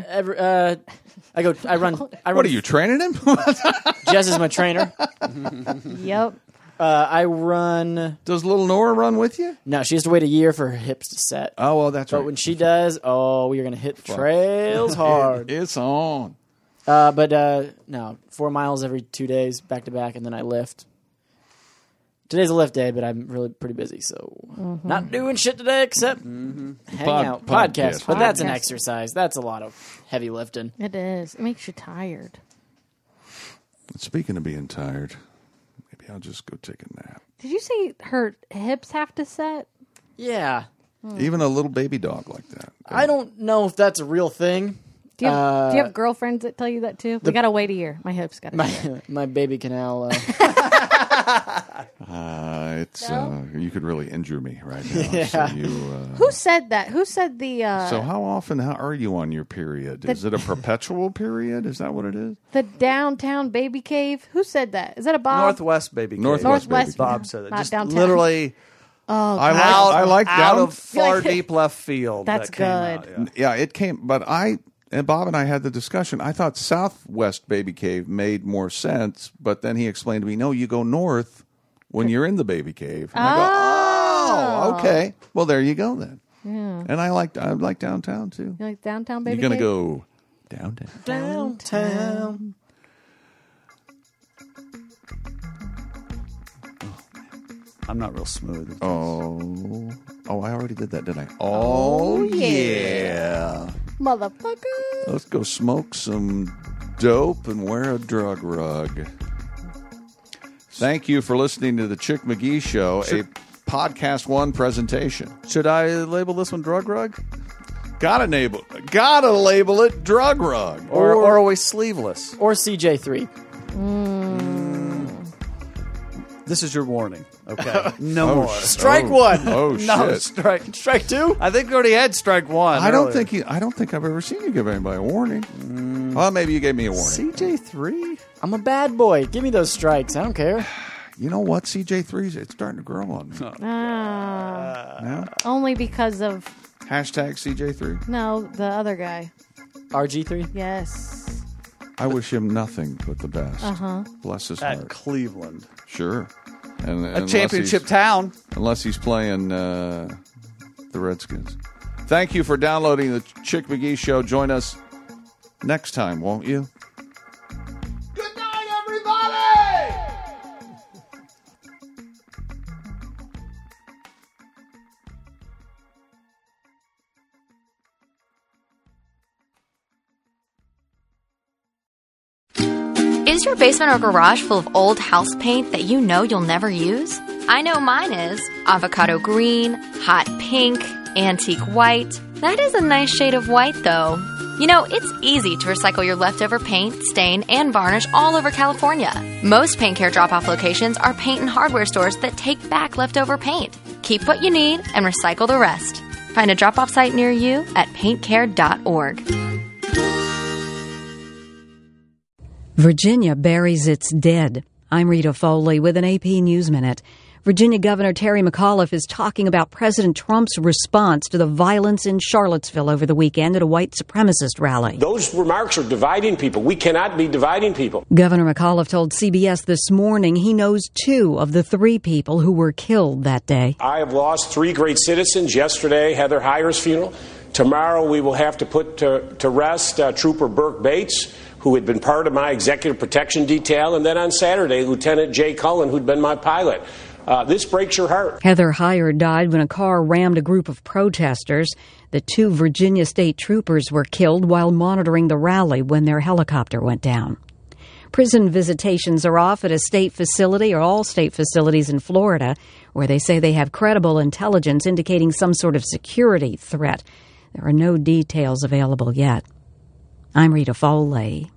I run. What are you training him? Jess is my trainer. Yep. I run. Does little Nora run with you? No, she has to wait a year for her hips to set. Oh well, that's But right. when she does, we are going to hit trails hard. It's on. No, 4 miles every 2 days, back to back, and then I lift. Today's a lift day, but I'm really pretty busy, so not doing shit today except hang out, podcast. But that's an Podcast. exercise. That's a lot of heavy lifting. It is. It makes you tired. Speaking of being tired, maybe I'll just go take a nap. Did you say her hips have to set? Yeah, Even a little baby dog like that. I don't know if that's a real thing. Do you have girlfriends that tell you that too? We gotta wait a year. My hips gotta set. My baby canal. It's you could really injure me right now. Yeah. So you. Who said that? Who said the So how often are you on your period? Is it a perpetual period? Is that what it is? the downtown baby cave? Who said that? Is that a Bob? Northwest baby. Cave. Northwest Northwest. baby. Bob said it. Not Just downtown. literally I like out down. of far deep left field. That's that came out, good. yeah. Yeah, it came, but Bob and I had the discussion. I thought Southwest Baby Cave made more sense, but then he explained to me, no, you go north when you're in the baby cave. And I go, oh, okay. Well, there you go then. Yeah. And I like downtown too. You like downtown baby You're gonna cave? go downtown. Downtown. I'm not real smooth. Oh, I already did that, didn't I? Oh yeah. Motherfucker. Let's go smoke some dope and wear a drug rug. Thank you for listening to the Chick McGee Show, Podcast One presentation. Should I label this one Drug Rug? Gotta label it Drug Rug. Or are we sleeveless? Or CJ3. This is your warning. Okay. No more. Strike one. Oh No, shit! Strike two. I think we already had strike one. I don't earlier. think I've ever seen you give anybody a warning. Well, maybe you gave me a warning. CJ3? I'm a bad boy. Give me those strikes. I don't care. You know what? CJ3's it's starting to grow on me. No? Only because of Hashtag CJ3. the other guy. RG3. Yes. I wish him nothing but the best. Bless his At heart. Cleveland. Sure. And A championship town. Unless he's playing the Redskins. Thank you for downloading the Chick McGee Show. Join us next time, won't you? Good night, everybody! Is your basement or garage full of old house paint that you know you'll never use? I know mine is. Avocado green, hot pink, antique white. That is a nice shade of white, though. You know, it's easy to recycle your leftover paint, stain, and varnish all over California. Most Paint Care drop-off locations are paint and hardware stores that take back leftover paint. Keep what you need and recycle the rest. Find a drop-off site near you at paintcare.org. Virginia buries its dead. I'm Rita Foley with an AP News Minute. Virginia Governor Terry McAuliffe is talking about President Trump's response to the violence in Charlottesville over the weekend at a white supremacist rally. Those remarks are dividing people. We cannot be dividing people. Governor McAuliffe told CBS this morning he knows 2 of the 3 people who were killed that day. I have lost 3 great citizens. Yesterday, Heather Heyer's funeral. Tomorrow, we will have to put to rest Trooper Burke Bates, who had been part of my executive protection detail. And then on Saturday, Lieutenant Jay Cullen, who'd been my pilot. This breaks your heart. Heather Heyer died when a car rammed a group of protesters. The 2 Virginia state troopers were killed while monitoring the rally when their helicopter went down. Prison visitations are off at a state facility or all state facilities in Florida, where they say they have credible intelligence indicating some sort of security threat. There are no details available yet. I'm Rita Foley.